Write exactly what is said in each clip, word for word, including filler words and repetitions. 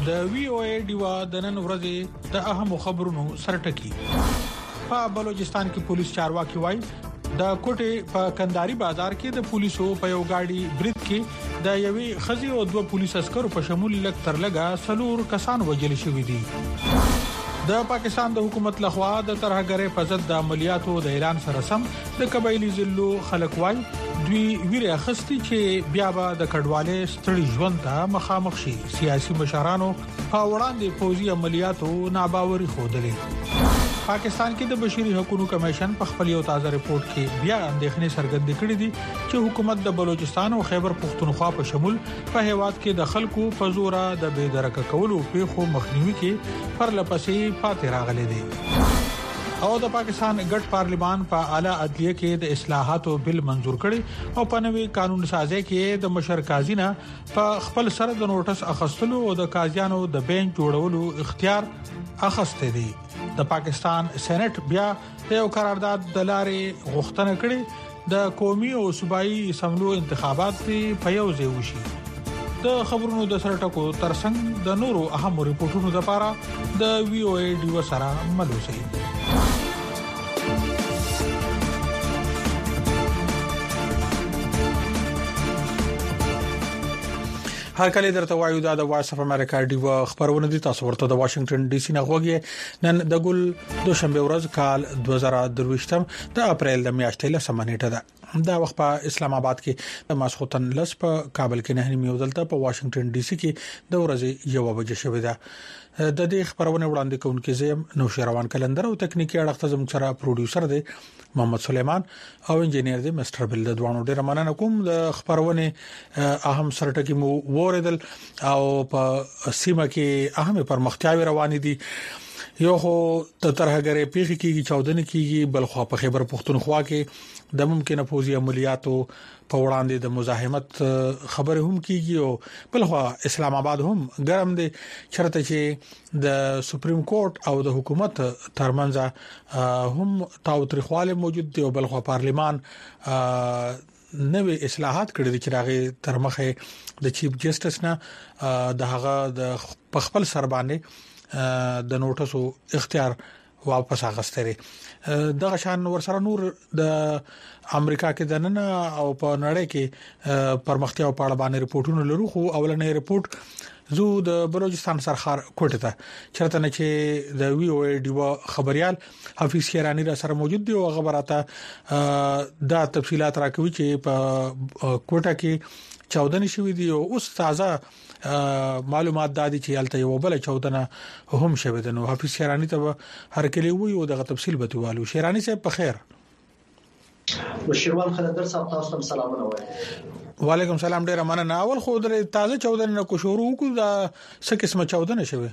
د وی او ای ډیوا د نن ورځې د اهم خبرونو سرټکی په بلوچستان کې پولیس چارواکي وایي د کوټې په کنداري بازار کې د پولیسو په یو گاډي برید کې د یوې خزي او دوه پولیس عسکرو په شمول لک تر لګا سلور کسان وژل شوي دي. د پاکستان د حکومت لخوا د ترهګرۍ په ضد د عملیاتو د اعلان سره سم د قبایلی ضلعو خلک وایي دوی ویره اخستي چې بیا به د کډوالې ستړي ژوند ته مخامخ شي. سیاسي مشرانو په وړاندې فوزي عملیاتو ناباوري خوده. پاکستان کې د بشري حقوقو کمیشن په خپل یو تازه ریپورت کې بیا اندېښنې څرګندې کړې دي چې حکومت د بلوچستان او خیبر پختونخوا په شمول په هیواد کې د خلکو په زور د بے درکه کولو په خو مخنیوي کې پرلپسې پاتې راغلي دي. او د پاکستان ګډ پارلیمان په اعلی عدلیه کې د اصلاحاتو بل منزور کړي او په نوي قانون سازي کې د مشر قاضي نه په خپل سره د نوټس اخستلو او د قاضیانو د بینچ جوړولو اختیار اخسته دي. د پاکستان سېنات بیا یو قرارداد د لارې غوښتنه کړې د قومي او صوبایي اسمبلو انتخابات په یو ځای وشي. د خبرونو د سرټکو ترڅنګ د نورو اهم ریپورتونو لپاره د وی او ای ډیو سره ملوسي. هر کله درته وایو دا د وایس اف امریکا ډیو خبرونه دي. تاسو ورته د واشنگټن ډي سي نه غوږی. نن د ګل دوشنبه ورځ کال دوه زره درويشتم د اپریل د میاشتې له سمانیټه ده. دا وخت په اسلام آباد کې د ماسخوتن لس په کابل کې نه نیمه ودلته په واشنگټن ډي سي کې د ورځې یو بجې شوې ده. د دې خبرونه وړاندې کوونکې زم نو شروان کلندر او تکنیکی اړخ زموږ سره پروډوسر دی محمد سليمان او انجنیر دی مستر بل. د دوانو ډیر مننه کوم. د خبرونه اهم سرټکی مو وریدل او په سیمه کې اهم پرمختیاوي روان دي. یو خو د ترهګرۍ پیښې کېږي چاودنه کېږي بل خو په خیبر پختونخوا کې د ممکنه فوزي عملیاتو په وړاندې د مزاحمت خبره هم کیږي او بل خو اسلام آباد هم ګرم دي چرته چې د سپریم کورټ او د حکومت ترمنځ هم تاوتریخواله موجود دي او بل خو پارلیمان نوې اصلاحات کړې دي چې راغې تر مخه د چیف جسټس نه د هغه د خپل سر باندې د نوټسو اختیار واپس اخستري. دغه شان ورسره نور د امریکا کې د نن او په نړۍ کې پرمختیا په اړه باندې ریپورتونه لرو. خو اولنې ریپورت زو د بلوچستان سرخار کوټه ته چرته نه چې د وی او ای ډیو خبريال حفیظ شیرانی را سره موجود دی او خبراته دا تفصيلات راکوي چې په کوټه کې چاودنه شوې دي او اوس تازه معلومات دادي چې الته یو بل چاودنه هم شوې ده. نو حفیظ شیرانی ته هر کلی وي او دغه تفصیل به توالو. شیرانی صاحب په خیر. وشیروان خلندر صاحب تاسو ته سلامونه وایم. وعلیکم سلام. ډیر مننه. اول خو د تازه چاودنه کو شروع کو دا څه قسمه چاودنه شوې؟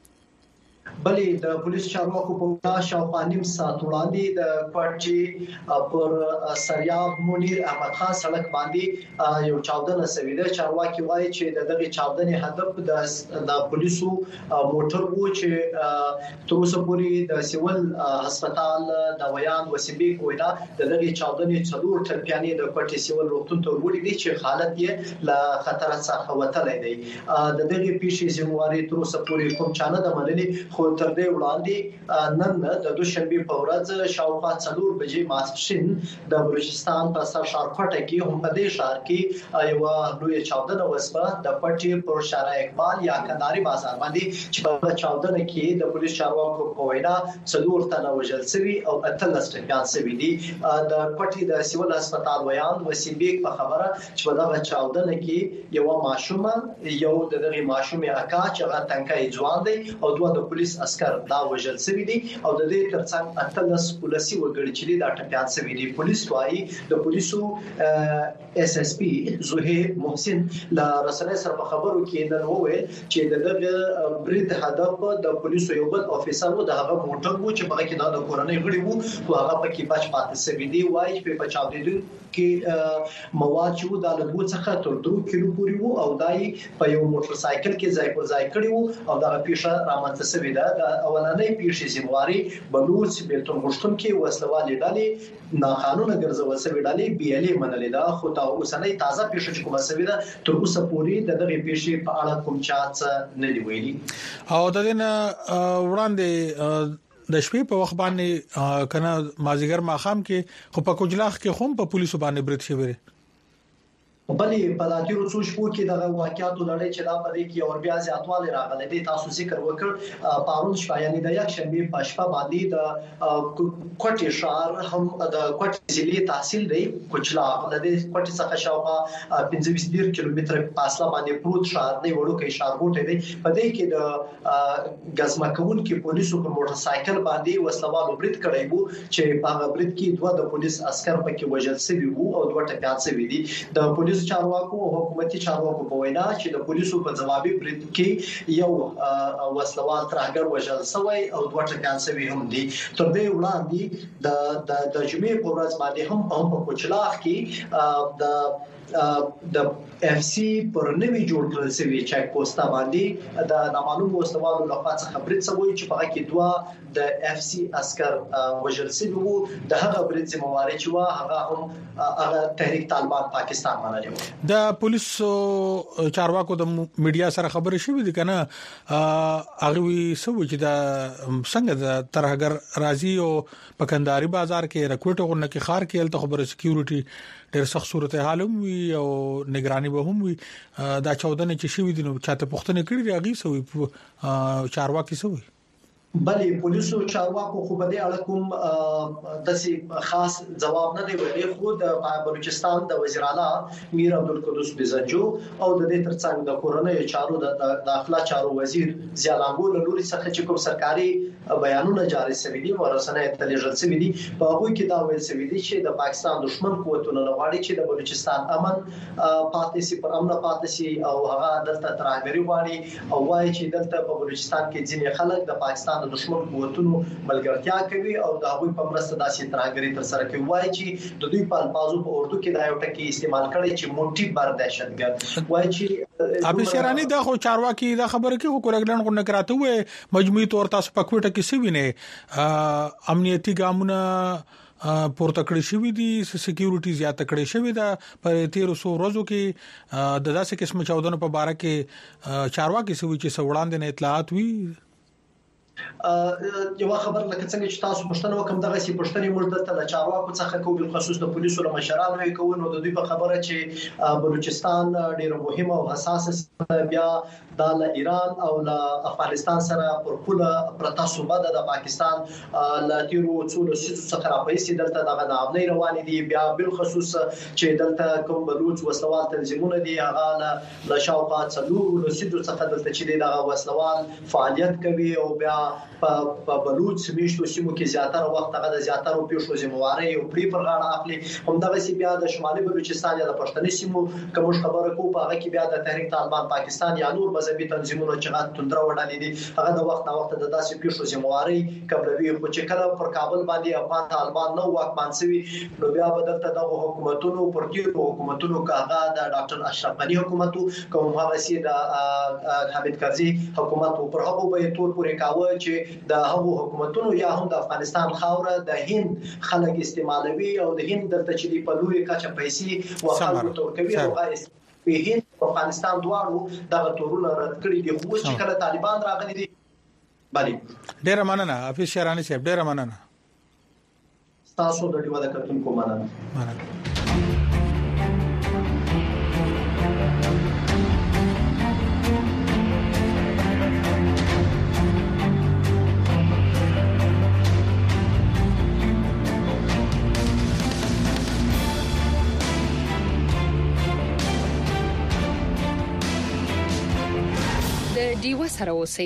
بلې د پولیس چارواکو په شاوخوا نیم ساعت وړاندې د پټچی پر سریاب منیر احمد خان سړک باندې یو چاودنه شوې ده. چارواکي وایي چې د دغه چاودنې هدف د د پولیسو موټر وو چې تر اوسه پورې د سیول هسپتال د ویان وسیبیک وینا د دغه چاودنې څلور ټرپیانې د پټي سیول روغتون ته وړي دي چې حالت یې له خطر څخه وتلې دی. د دغه پیښې ذمہواری تر اوسه پورې کوم چانه د منلي خو تر دې وړاندې نن د دوشنبه په ورځ شاوخوا څلور بجې ماسپښین د بلوچستان په سر شارکوټه کې هم په دې شهر کې یو لوی چاودنه وسوه د پټي پر شارع اقبال یا کنداري بازار باندې چې په چاودنه کې د پولیس چارواکو په وینا څلور تنه وژل شوي او اتلس ټپيان شوي دي. د پټي د سیول هسپتال ویان وسیبیک په خبره چې په دغه چاودنه کې یو ماشومه یو دغه ماشومه اکا چې هغه تنکای ځوان دی او دوه د پولیس عسكر دا وژل شوی دي او د دې ترڅنګ اتلس پولیسي وګړي چې دا ټپيان شوی دي. پولیس وايي د پولیسو اس اس پی زهیر محسن لا رسنۍ سره په خبرو کې نن وویل چې دغه برید هدف د پولیسو یو بل افیسر و د هغه موټر وو چې په کې د کورنۍ غړي وو او هغه پکې بچ پاتې شوی دی. وايي په بچاودیدو کې مواد چې د لږ څخه تر دوه کیلو پورې وو او دای په یو موټر سایکل کې ځای پر ځای کړی وو او دا پیښه رامنځته شوې ده. د اولنۍ پیښې ذمہواری بلوچ بیلتون غشتونکو وسلوالې ډلې ناقانونه ګرځول شوې ډلې بیلې منلې ده خو دا اوسنۍ تازه پیښه چې کومه شوې ده تر اوسه پورې د دغه پیښې په اړه کوم چا څه نه دی ویلي او د دې وړاندې د شپې په وخت باندې کنه مازیګر ماخام کې خو په کوجلاخ کې هم په پولیسو باندې برید شوی بلې په داتیرو څو شپو کې دغه واقعیاتو لړۍ چې دا په دې کې اور بیا زیاتوالی راغلی دی تاسو ذکر وکړ پارون شپه یعنی د یک شنبه په شپه باندې د کوټي شهر هم د کوټي ضلع تحصیل دی کوچلا د دې کوټي څخه شاوخوا پنځه ویشت کیلومتره فاصله باندې پروت شهر دی وړوکی ښارګوټی دی په دې کې د غزمکون کې پولیسو په موټر سایکل باندې وسلوالو برید کړی وو چې په هغه برید کې دوه د پولیس عسكر پکې وژل شوي وو او دوه ټپيان شوي دي د پولیس چارواکو او حکومتي چارواکو په وینا چې د پولیسو په ځوابي برید کې یو وسلوال ترهګر وژل شوی او دوه ټپيان شوي هم دي تر دې وړاندې د د د جمعې په ورځ باندې هم په کوچلاخ کې د د اف سی پر نوی جوړ کړل شوی چک پوسټ باندې د نامعلوم وسلوالو لخوا څخه برید شوی چې په کې دوه د اف سی عسكر وژل شوی وو د هغه برید ذمہواری چې وا هغه هم هغه تحریک طالبان پاکستان باندې د پولیسو چارواکو د میډیا سره خبرې شوې دي کنه هغه وی سوي چې د څنګه د ترهګر راضي او پکنداري بازار کې رکوټو غونډه کې خار کې ال خبره سکیورټي ډېر سخت صورتحال هم وي او نگراني به هم وي دا چودنه چې شوې دي نو چاته پښتنه کړی راغی سوي چارواکي سوي بلې پولیسو چارواکو خو په دې اړه کوم د خاص جواب نه دی ورکړی خو د بلوچستان د وزیر اعلی میر عبدالقدوس بزنجو او د دې ترڅنګ د کورنۍ چارو د داخله چارو وزیر زیالانګو لوري څخه چې کوم سرکاري بیانونه جاری شوي دي ورسنه تلجل شوي دي په هغه کې دا ویل شوی دي چې د پاکستان دشمن قوتونو لغواړي چې د بلوچستان امن پاتې سي پر امن پاتې سي او هغه دلته ترهګری غواړي او وايي چې دلته په بلوچستان کې ځینې خلک د پاکستان د دشمن قوتونو ملګرتیا کوي او د هغوی په مرسته داسې ترهګری تر سره کوي وايي چې د دوی په الفاظو په اردو کې دا یو ټکی استعمال کړي چې مونټي بر دهشتګرد وايي چې ابي شیرانی د خو چارواکي دا خبره کې وکړګلن غو نه کراته وې مجموعي تور تاسو په کوټه کې سی وینه امنیتي ګامونه پورته کړی شوی دي سکیورټي زیاته کړی شوی ده په تیرو سو ورځو کې د داسې قسم چودنو په باره کې چارواکي سوي چې سوړاندې نه اطلاعات وي یو خبر لکه څنګه چې تاسو پښتنه وکم دغه سي پښتني ملت ته چارواکو څخه کو بل خصوص د پولیسو له مشرانو یې کوي نو د دوی په خبره چې بلوچستان ډیره مهمه او حساسه بیا د ایران او د افغانستان سره پر کوله پرتا صوبه د پاکستان ل تیرو څولو څخه راپېسي دلته دغه د امنۍ روان دي بیا بل خصوص چې دلته کوم بلوچ وسلوال تنظیمونه دي هغه ل شاوخوا څلور لسیدو څخه دلته چې دغه وسلوال فعالیت کوي او بیا په بلوچ سمیشتو سیمو کې زیاتره وخت هغه د زیاتره پیښو ذمہواری او پری پر غاړه اخلي همدغه سی بیا د شمالي بلوچستان یا د پښتني سیمو کوم خبره کو په هغه کې بیا د تحریک طالبان پاکستان یا نور مذهبي تنظیمونو چې غات تندره وډالې دي هغه د وخت نه وخت د داسې پیښو ذمہواری قبلوي خو چې کله پر کابل باندې افغان طالبان نو واکمن شوي نو بیا بدلته د حکومتونو پر تیرو حکومتونو کاغه د ډاکټر اشرف غنی حکومت کوم هغه سی د حامد کرزي حکومت پر هغه به تور پورې کاوه چې د هغو حکومتونو یا هم د افغانستان خاوره د هند خلک استعمالوي او د هند د تچلي په لوري کچه پیسې وخت تورکوي او غاښ په هند او افغانستان دواړو دغه تورونه رد کړی دي خو چې کله طالبان راغلي دي باندې ډیر مننه حافظ شیرانی صاحب ډیر مننه تاسو د ډیوه د کتونکو مننه مننه دیو سره اوسئ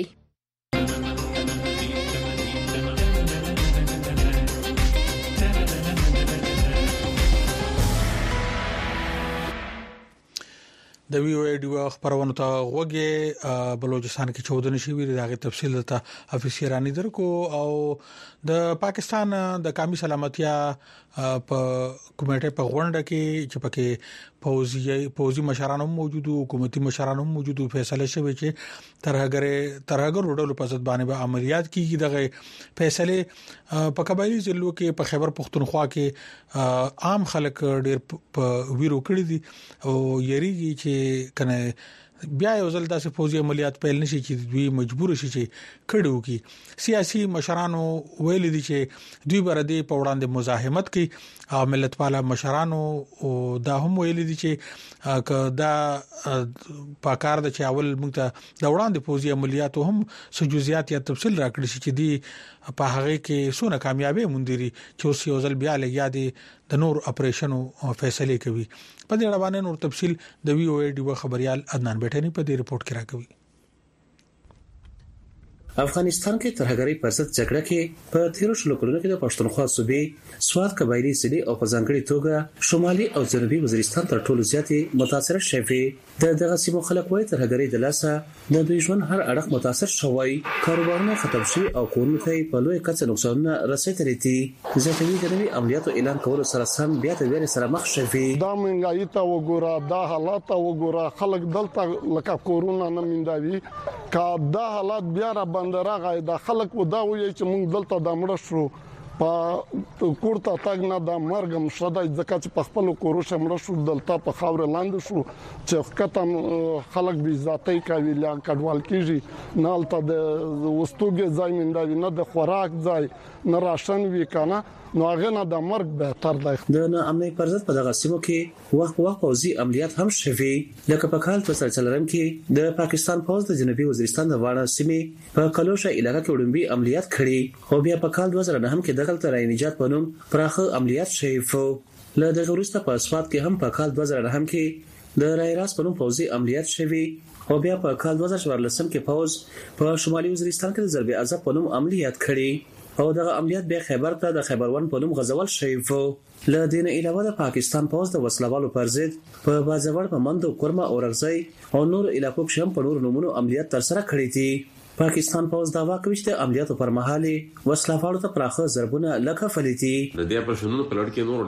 د وی او ای ډیو خبرونه ته وګه بلوچستان کې چودنه شي ویل دغه تفصیل ته افیسیرانی درکو او د پاکستان د قومي سلامتیا په کمیټه په غونډه کې چې پکې پوزي پوزي مشرانو موجودو حکومتي مشرانو موجودو فیصله شوی چې ترهګره ترهګر وډلو په ځد باندې به عملیات کیږي دغه فیصله په قبایلی ضلعو کې په خیبر پختونخوا کې عام خلک ډیر په ویرو کړی دي او یریږي چې کنه بیا یو ځل داسې فوجي عملیات پیل نشي چې دوی مجبور شي چې کړو کی سیاسي مشرانو ویل دي چې دوی بر دې په وړاندې مزاحمت کوي او ملت پاله مشرانو او دا هم ویل دي چې دا پاکار د چاول موږ ته د وړاندې فوجي عملیات هم سجوزيات یا تفصیل راکړي چې دی په هغه کې سونه کامیابی مونږ چې اوس یو ځل بیا لګیا دي د نور اپریشن او فیصله کوي په دې اړه باندې نور تفصیل د وی او ای ډیو خبريال عدنان بیٹنی په دې رپورت کې راکوي افغانستان کې ترهګری پر ضد جګړه کې په تیرو شلو کلونو کې د پښتونخوا صوبې سواد قبایلی سړي او په ځانګړي توګه شمالي او جنوبي وزیرستان تر ټولو زیاتې متاثر شوي د دغه سیمو خلک وایي ترهګری د لاسه د دوی ژوند هر اړخ متاثر شوی کاروبارونه ختم شي او کورونه ته په لوی کچه نقصانونه رسیدلي دي ځکه د نوي عملیاتو اعلان کولو سره سم بیا ته ویل سره مخ شوي دا منګای ته وګوره دا حالات وګوره خلک دلته لکه کورونه نه میندوي کا دا حالات بیا را راغی دا خلک و دا وایي چې موږ دلته د مړ شو په کوړه تاګ نه د مرګم شدای ځکه چې په خپل کوروشه مړ شو دلته په خاور لاندې شو چې کتم خلک به ذاتي کوي لا کډوال کیږي نه الته د وستوګه ځای مندوي نه د خوراک ځای نه راشن وی کنه نو هغه نه د مرګ به تر دی د نه امنیت پر ضد په دغه سیمو کې وخت وخت پوزي عملیات هم شوي لکه په کال په سلسلرم کې د پاکستان پوز د جنوبي وزیرستان د واړه سیمې په کلوشه علاقې کې وډمبي عملیات کړي خو بیا په کال دوه زره نه هم کې دغه ترای نجات پنوم پراخه عملیات شوي فو له دغه وروسته په اسفات کې هم په کال دوه زره نه هم کې د رای راس پنوم پوزي عملیات شوي او بیا په کال دوه زره څوارلسم کې پوز په شمالي وزیرستان کې د ضرب عذاب پنوم عملیات کړي او دغه عملیات به خیبر ته د خیبر ون په نوم غزول شوی وو ل دین علاوه د پاکستان پوز د وسلوالو پر ضد په بازوړ په مند او کورما او رغزي او نور علاقو کې هم په نور نمونو عملیات تر سره کړی دي پاکستان پوز دا واکوي چې عملیاتو پر مهال وسلوالو ته پراخه ضربونه لکه فلیتي د دې پر شنو په لړ کې نور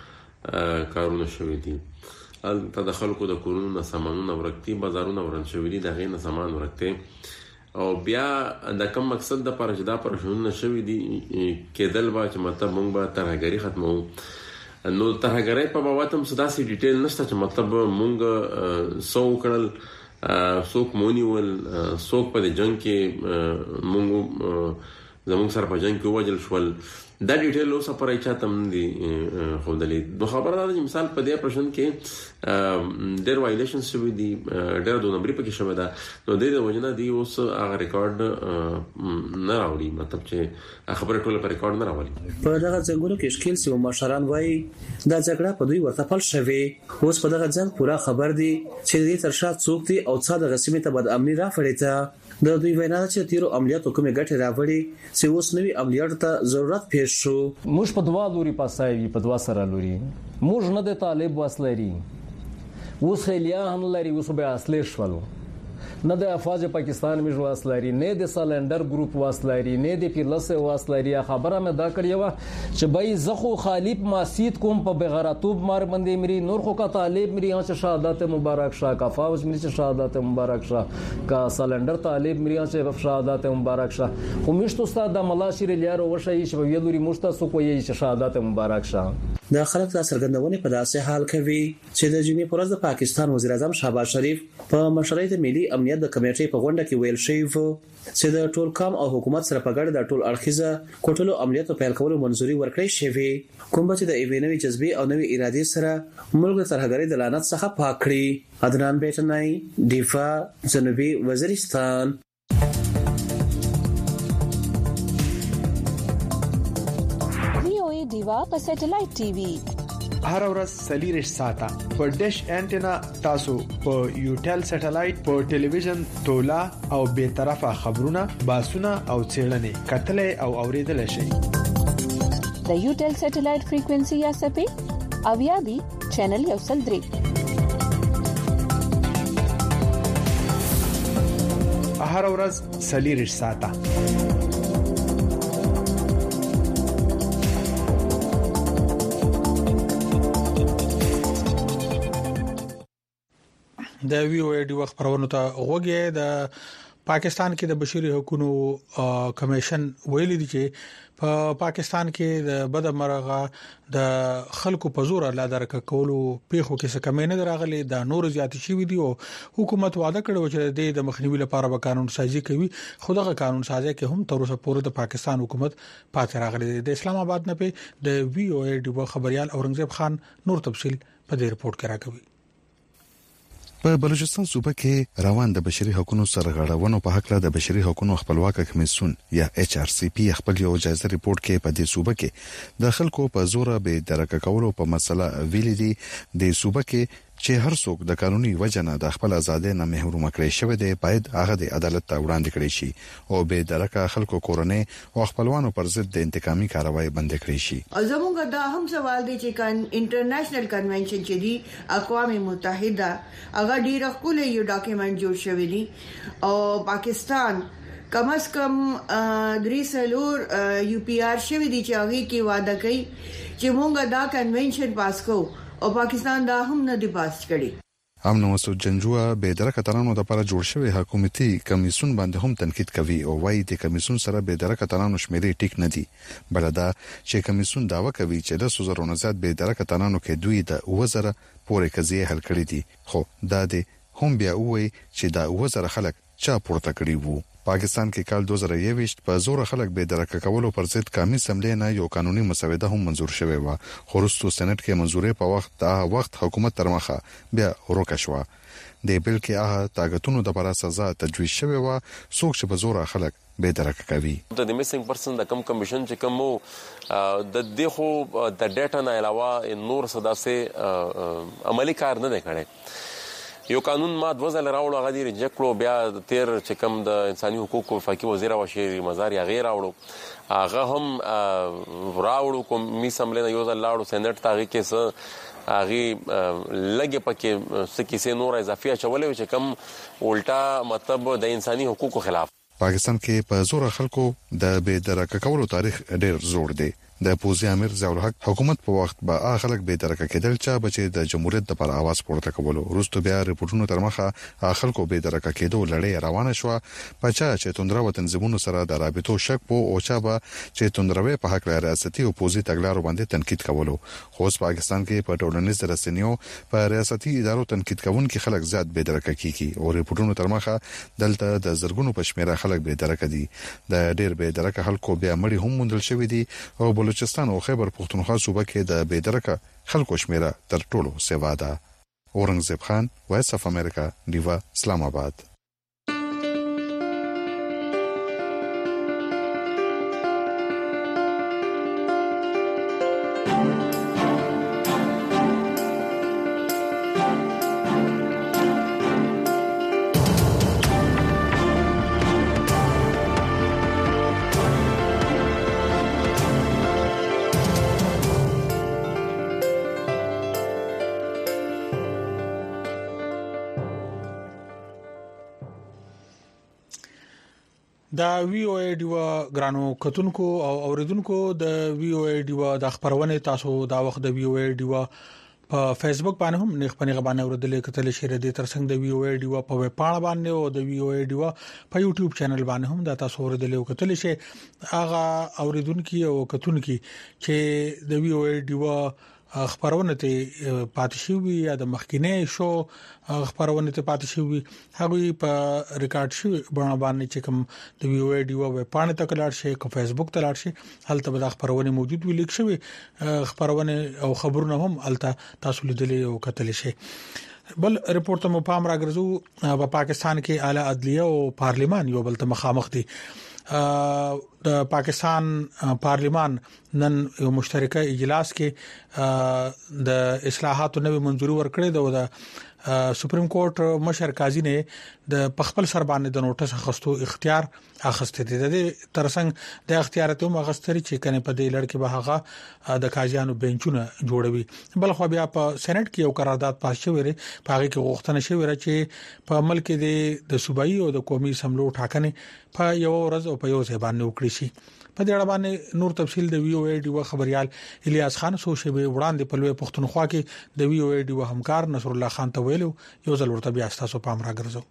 ډېر کارونه شوي دي ال تدخل کو د کورونو سامانونو ورکتي بازارونو ورن شوي دي دغه نه سامان ورکتي او بیا د کوم مقصد د پر جدا پر شونه شوی دي کېدل با چې مطلب مونږ به ترهګری ختمو نو ترهګری په بواتم سداسي ډیټیل نشته چې مطلب مونږ سو کړل سوک مونیول سوک په جنگ کې مونږ زموږ سره په جنگ کې وجل شول دا ډیټیل اوسه پر ایچاتم دي خو دلې نو خبره ده چې مثال په دې پرشن کې ډېر وایلیشن شوی دي ډېر د نمبر په کې شوی دا نو د وجنه دی اوس هغه ریکارډ نه راوړي مطلب چې خبره ټول په ریکارډ نه راوړي په دغه څنګه کې شکل سیمه مشران وایي دا جګړه په دوی ورته پل شوی اوس په دغه ځل پورا خبر دي چې دې تر شا څوک دي او څا د غسیمه ته بد امني را فړیته د دوی وینا چې تیرو عملیاتو کومه ګټه راوړي چې اوس نوې عملیات ته ضرورت پیښ شو موږ په دوا لوري پاسایي په دوا سره لوري موږ نه د طالب واسلري اوس خلیا هم لري اوس به اصلي شولو نه د افواج پاکستان مې واسلري نه د سلندر ګروپ واسلري نه د پیرلس واسلري خبره مې دا کړی و چې بای زخو خالب ماسید کوم په بغراتوب مار باندې مری نور خو کا طالب مری چې شهادت مبارک شاه کا فوج مری چې شهادت مبارک شاه کا سلندر طالب مری چې شهادت مبارک شاه خو مشت استاد د ملاشر لیارو وشي چې ویلوري مشتاسو کوی چې شهادت مبارک شاه د خلک د سرګندونې په داسې حال کې وی چې د جمعې پرز د پاکستان وزیر اعظم شهباز شریف په مشرۍ د ملي امنیت د کمیټې په غونډه کې ویل شوی و چې د ټول کام او حکومت سره په ګډه د ټول اړخیزه کوټلو عملیاتو پیل کولو منځوري ورکړی شوی کوم چې د ایوینوي جذبي او نوې ارادې سره ملک د ترهګری د لعنت څخه پاک کړي عدنان بیٹنای دفاع جنوبي وزیرستان دیوا په سټلایټ ټي وي هر ورځ سلیریش ساته په ډیش انټینا تاسو په یوټل سټلایټ په ټلویزیون تولا او به طرفه خبرونه باسونه او چیرلنې کتلې او اوریدل شي د یوټل سټلایټ فریکوئنسي یا سپې او یا بي چینل یو سل درې هر ورځ سلیریش ساته. د وی او ای ډي وخت پرونو ته غوږی د پاکستان کې د بشري حقوقو کمیشن ویلي دی چې په پاکستان کې د بدمرغه د خلکو په زور لا درک کولو پیښو کې څه کمینه دراغلي د نور زیات شي ویډیو حکومت وعده کړو چې د مخنیوي لپاره به قانون سازي کوي. خو دغه قانون سازي کې هم تر اوسه پورې د پاکستان حکومت پاتې راغلي. د اسلام آباد نه په د وی او ای ډي خبريال اورنګزیب خان نور تفصيل په دې رپورت کې راکوي. په بلوچستان صوبه کې روان د بشري حقوقو سرغړونو په حق له د بشري حقوقو خپلواک کمیسیون یا ایچ آر سی پی خپل یو جایزه ریپورت کې په دې صوبه کې د خلکو په زور به درک کولو په مسله ویلي دي د صوبه کې چې هر څوک د قانوني وجنه د خپل ازادۍ نه محروم کړي شوی دی باید هغه د عدالت ته وړاندې کړي شي او به درکه خلکو کورنۍ او خپلوانو پر ضد د انتقامي کاروایی بند کړي شي. زموږ دا هم سوال دی چې کان انټرنیشنل کنونشن چې دی اقوام متحده هغه ډیر خپل یو ډاکومېنټ جوړ شوی دی او پاکستان کم از کم درې سلور یو پی آر شوی دی چې هغه کې وعده کوي چې موږ دا کنونشن پاس کوو او پاکستان دا هم نه دی پاس کړی. امن مسعود جنجوا به درکه ترانو د لپاره جوړ شوی حکومتي کمیسیون باندې هم تنقید کوي او وايي د کمیسیون سره به درکه ترانو شمیرې ټیک نه دي. بلدا چې کمیسیون داوا کوي چې د سوزرونو زیات به درکه ترانو کې دوی د وزره پورې قضیه حل کړې دي. خو دا د هم بیا وایي چې دا وزره خلک چا پورته کړی وو. پاکستان کې کال دوه زره یوویشت په زور خلک به درک کولو پر ضد قومي اسمبلی نه یو قانوني مسوده هم منزور شوی و. خو وروسته سېنات کې منزورې په وخت دا وخت حکومت تر مخه بیا ورکه شو. د بل کې هغه تاګتونو د لپاره سزا تجویز شوی و څوک چې په زور خلک به درک کوي. د میسنګ پرسن د کم کمیشن چې کوم د دغه د ډیټا نه علاوه نور صدا سه عملی کار نه کړي. یو قانون ما د وزل راوړو غدي ریجکټو بیا تیر چې کوم د انساني حقوقو وفاقي وزیر او شهري مزار یا غیر راوړو هغه هم راوړو کوم می سملې نه یو ځل لاړو سېنات تاغي کې څه هغه لګي پکې سکه سه نور اضافي چولې چې کوم الټا مطلب د انساني حقوقو خلاف. پاکستان کې په زور خلکو د به درک کولو تاریخ ډېر زوړ دی. د پوزي امیر ضیاء الحق حکومت په وخت به خلک به درک کېدل چې بچي د جمهوریت د پر आवाज پورته کولو وروسته بیا ریپورتونو تر مخه خلکو به درک کېدو لړۍ روانه شو. پچا چې توندره وطن زمونو سره د رابطو شک په او چا به چې توندروي په حق ریاستي او پوزي تګلارو باندې تنقید کولو. خو پاکستان کې په ټولنیز رسنیو په ریاستي ادارو تنقید کوونکي خلک زیات به درک کیږي او ریپورتونو تر مخه دلته د زرګونو پښمیره خلک به درک دي. د ډېر به درک خلکو بیا مړي هم مندل شوی دي او بلوچستان او خیبر پختونخوا صوبه کې د بيدرکه خلکو شمیره تر ټولو سیوا ده. اورنګزیب خان، وایس اف امریکا، دیوا، اسلام آباد. دا وی او ای ډیوا ګرانو کتونکو او اوریدونکو د وی او ای ډیوا د خبرونه تاسو دا وخت د وی او ای ډیوا په فیسبوک باندې هم نه خپل غبانه اوریدل کتل شي ردی ترڅنګ د وی او ای ډیوا په ویب پاڼه باندې او د وی او ای ډیوا په یوټیوب چینل باندې هم دا تاسو اوریدل کتل شي. اغه اوریدونکو او کتونکو چې د وی او ای ډیوا خبرونه ته پاتشوي یا د مخکینه شو خبرونه ته پاتشوي هغه په ریکارډ شو باندې چې کوم د وی او ای ډیوا ویب پاڼه ته کلاړ شي کو فیسبوک ته لاړ شي هلته به خبرونه موجود وي لیک شوی خبرونه او خبرونه هم هلته تاسو لیدلې او کتل شي. بل ریپورت مو پام راګرځو په پاکستان کې اعلی عدلیه او پارلیمان یو بل ته مخامخ دي. د پاکستان پارلیمان نن یو مشترکه اجلاس کې د اصلاحاتو نوې منځوري ورکړې ده او د سپریم کورټ مشر قاضي نه د پخپل سر باندې د نوټس اخستو اختیار اخسته دي د ترڅنګ د اختیاراتو مغستري چې کنه په دې لړ کې به هغه د قاضیانو بنچونه جوړوي بل خو بیا په سېنات کې یو قرارداد پاس شوی دی په هغه کې غوښتنه شوی چې په عمل کې د صوبایي او د قومي سملو ټاکنې په یو ورځ او په یو ځای باندې وکړي شي په دې اړه باندې نور تفصيل د وی او ای ډي و خبريال الیاس خان سوشي به وړاندې په لوی پښتونخوا کې د وی او ای ډي و همکار نصر الله خان ته ویلو یو ځل ورته بیا تاسو پام راګرځو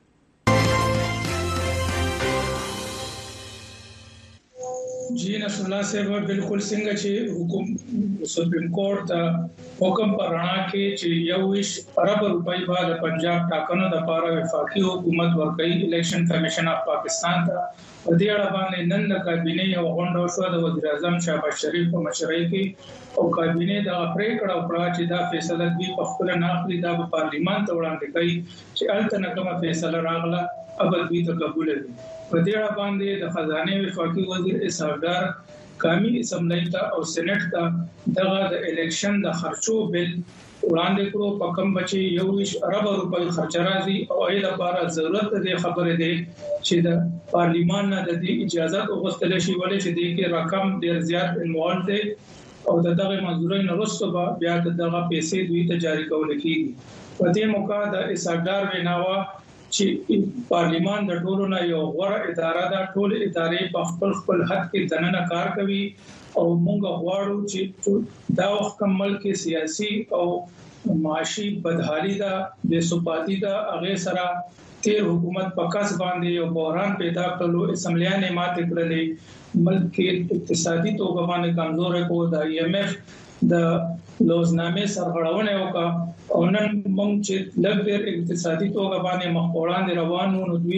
جی نصر الله صاحب بالکل څنګه چې حکومت سپریم کورټ د حکم پر رڼا کې چې یو ویش ارب روپۍ بعد پنجاب ټاکنو د لپاره وفاقي حکومت ورکړي الیکشن کمیشن اف پاکستان ته په دې اړه باندې نن د کابینې یو غونډه شو د وزیر اعظم شهباز شریف په مشرۍ کې او کابینې د پریکړه وکړه چې دا فیصله دی په خپل ناخلي د پارلیمان ته وړاندې کوي چې الته کومه فیصله راغله ابد وی ته قبول دي په دې اړه باندې د خزانه وفاقي وزیر اسحاقدار قومي اسمبلی ته او سېنات ته دغه د الیکشن د خرچو بل وړاندې کړو په کوم بچي یو ویش ارب روپۍ خرچ راځي او اې لپاره ضرورت دې خبره ده چې د پارلیمان نه د اجازه وغوښتل شي ولې چې دې کې رقم ډیر زیات انوالو دي او دغه منځوري نه وروسته بیا دغه پیسې دوی ته جاری کول کیږي په دې موقع د اسحاقدار ویناوه چې پارلیمان د ټولو نه یو غوړه اداره ده ټول ادارې په خپل خپل حد کې دننه کار کوي او موږ غواړو چې دا وخت کمل کې سیاسي او معاشي بدحالي ده د ثباتی ده هغه سره تیر حکومت په کس باندې یو بحران پیدا کړلو اسمبلیانه ماته کړلې ملک کې اقتصادي توګه باندې کمزورې کو د ای ایم ایف د لوزنامې سرغړونه وکړه او نن موږ چې لږ اقتصادي توګه باندې مخوړاندې روانو نو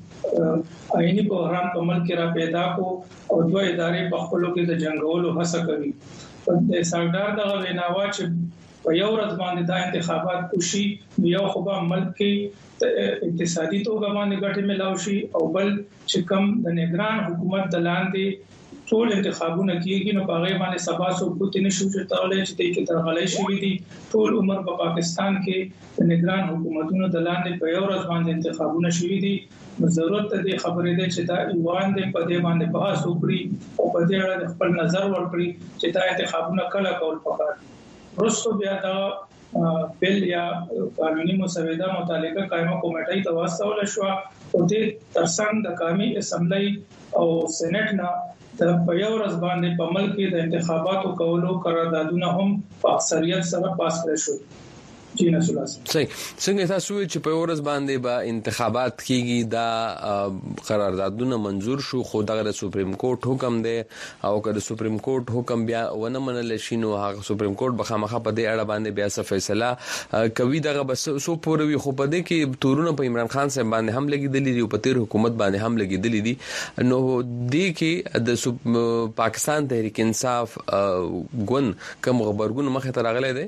دوی آئینی بحران په ملک کې را پیدا کو او دوه ادارې په خپلو کې د جنگولو هڅه کوي د سردار دغه ویناوا چې په یو ورځ باندې دا انتخابات وشي یو خو به ملک کې اقتصادي توګه باندې ګټه ملاوي شي او بل چې کم د نگران حکومت د لاندې ټول انتخابونه کیږي نو په هغه باندې سبا سو کوتي نشو چې تاولې چې دې کې ترغلې شوې دي ټول عمر په پاکستان کې د نگران حکومتونو د لاندې په یو ورځ باندې انتخابونه شوې دي ضرورت دې خبرې ده چې دا ایوان دې په دې باندې بحث وکړي او په دې اړه خپل نظر ورکړي چې دا انتخابونه کله کول پکار ورسره بیا دا بل یا قانوني مسوده متعلقه قائمه کمیټې ته واستول شو او دې ترڅنګ د قومي اسمبلی او سېنات نه د په یو ورځ باندې په ملک کې د انتخاباتو کولو قراردادونه هم په اکثریت سره پاس کړل شو جی نصر الله صحیح څنګه تاسو چې په ورځ باندې به انتخابات کیږي دا قراردادونه منزور شو خو دغه سپریم کورټ حکم دی او کله سپریم کورټ حکم بیا ونه منل شي نو هغه سپریم کورټ به خامخا په دې اړه باندې بیا څه فیصله کوي دغه بس سو پوروي خو په دې کې تورونه په عمران خان صاحب باندې هم لګیدلې دي او په تیر حکومت باندې هم لګیدلې دي نو دې کې د پاکستان تحریک انصاف ګون کوم خبرګون مخه ته راغلي دي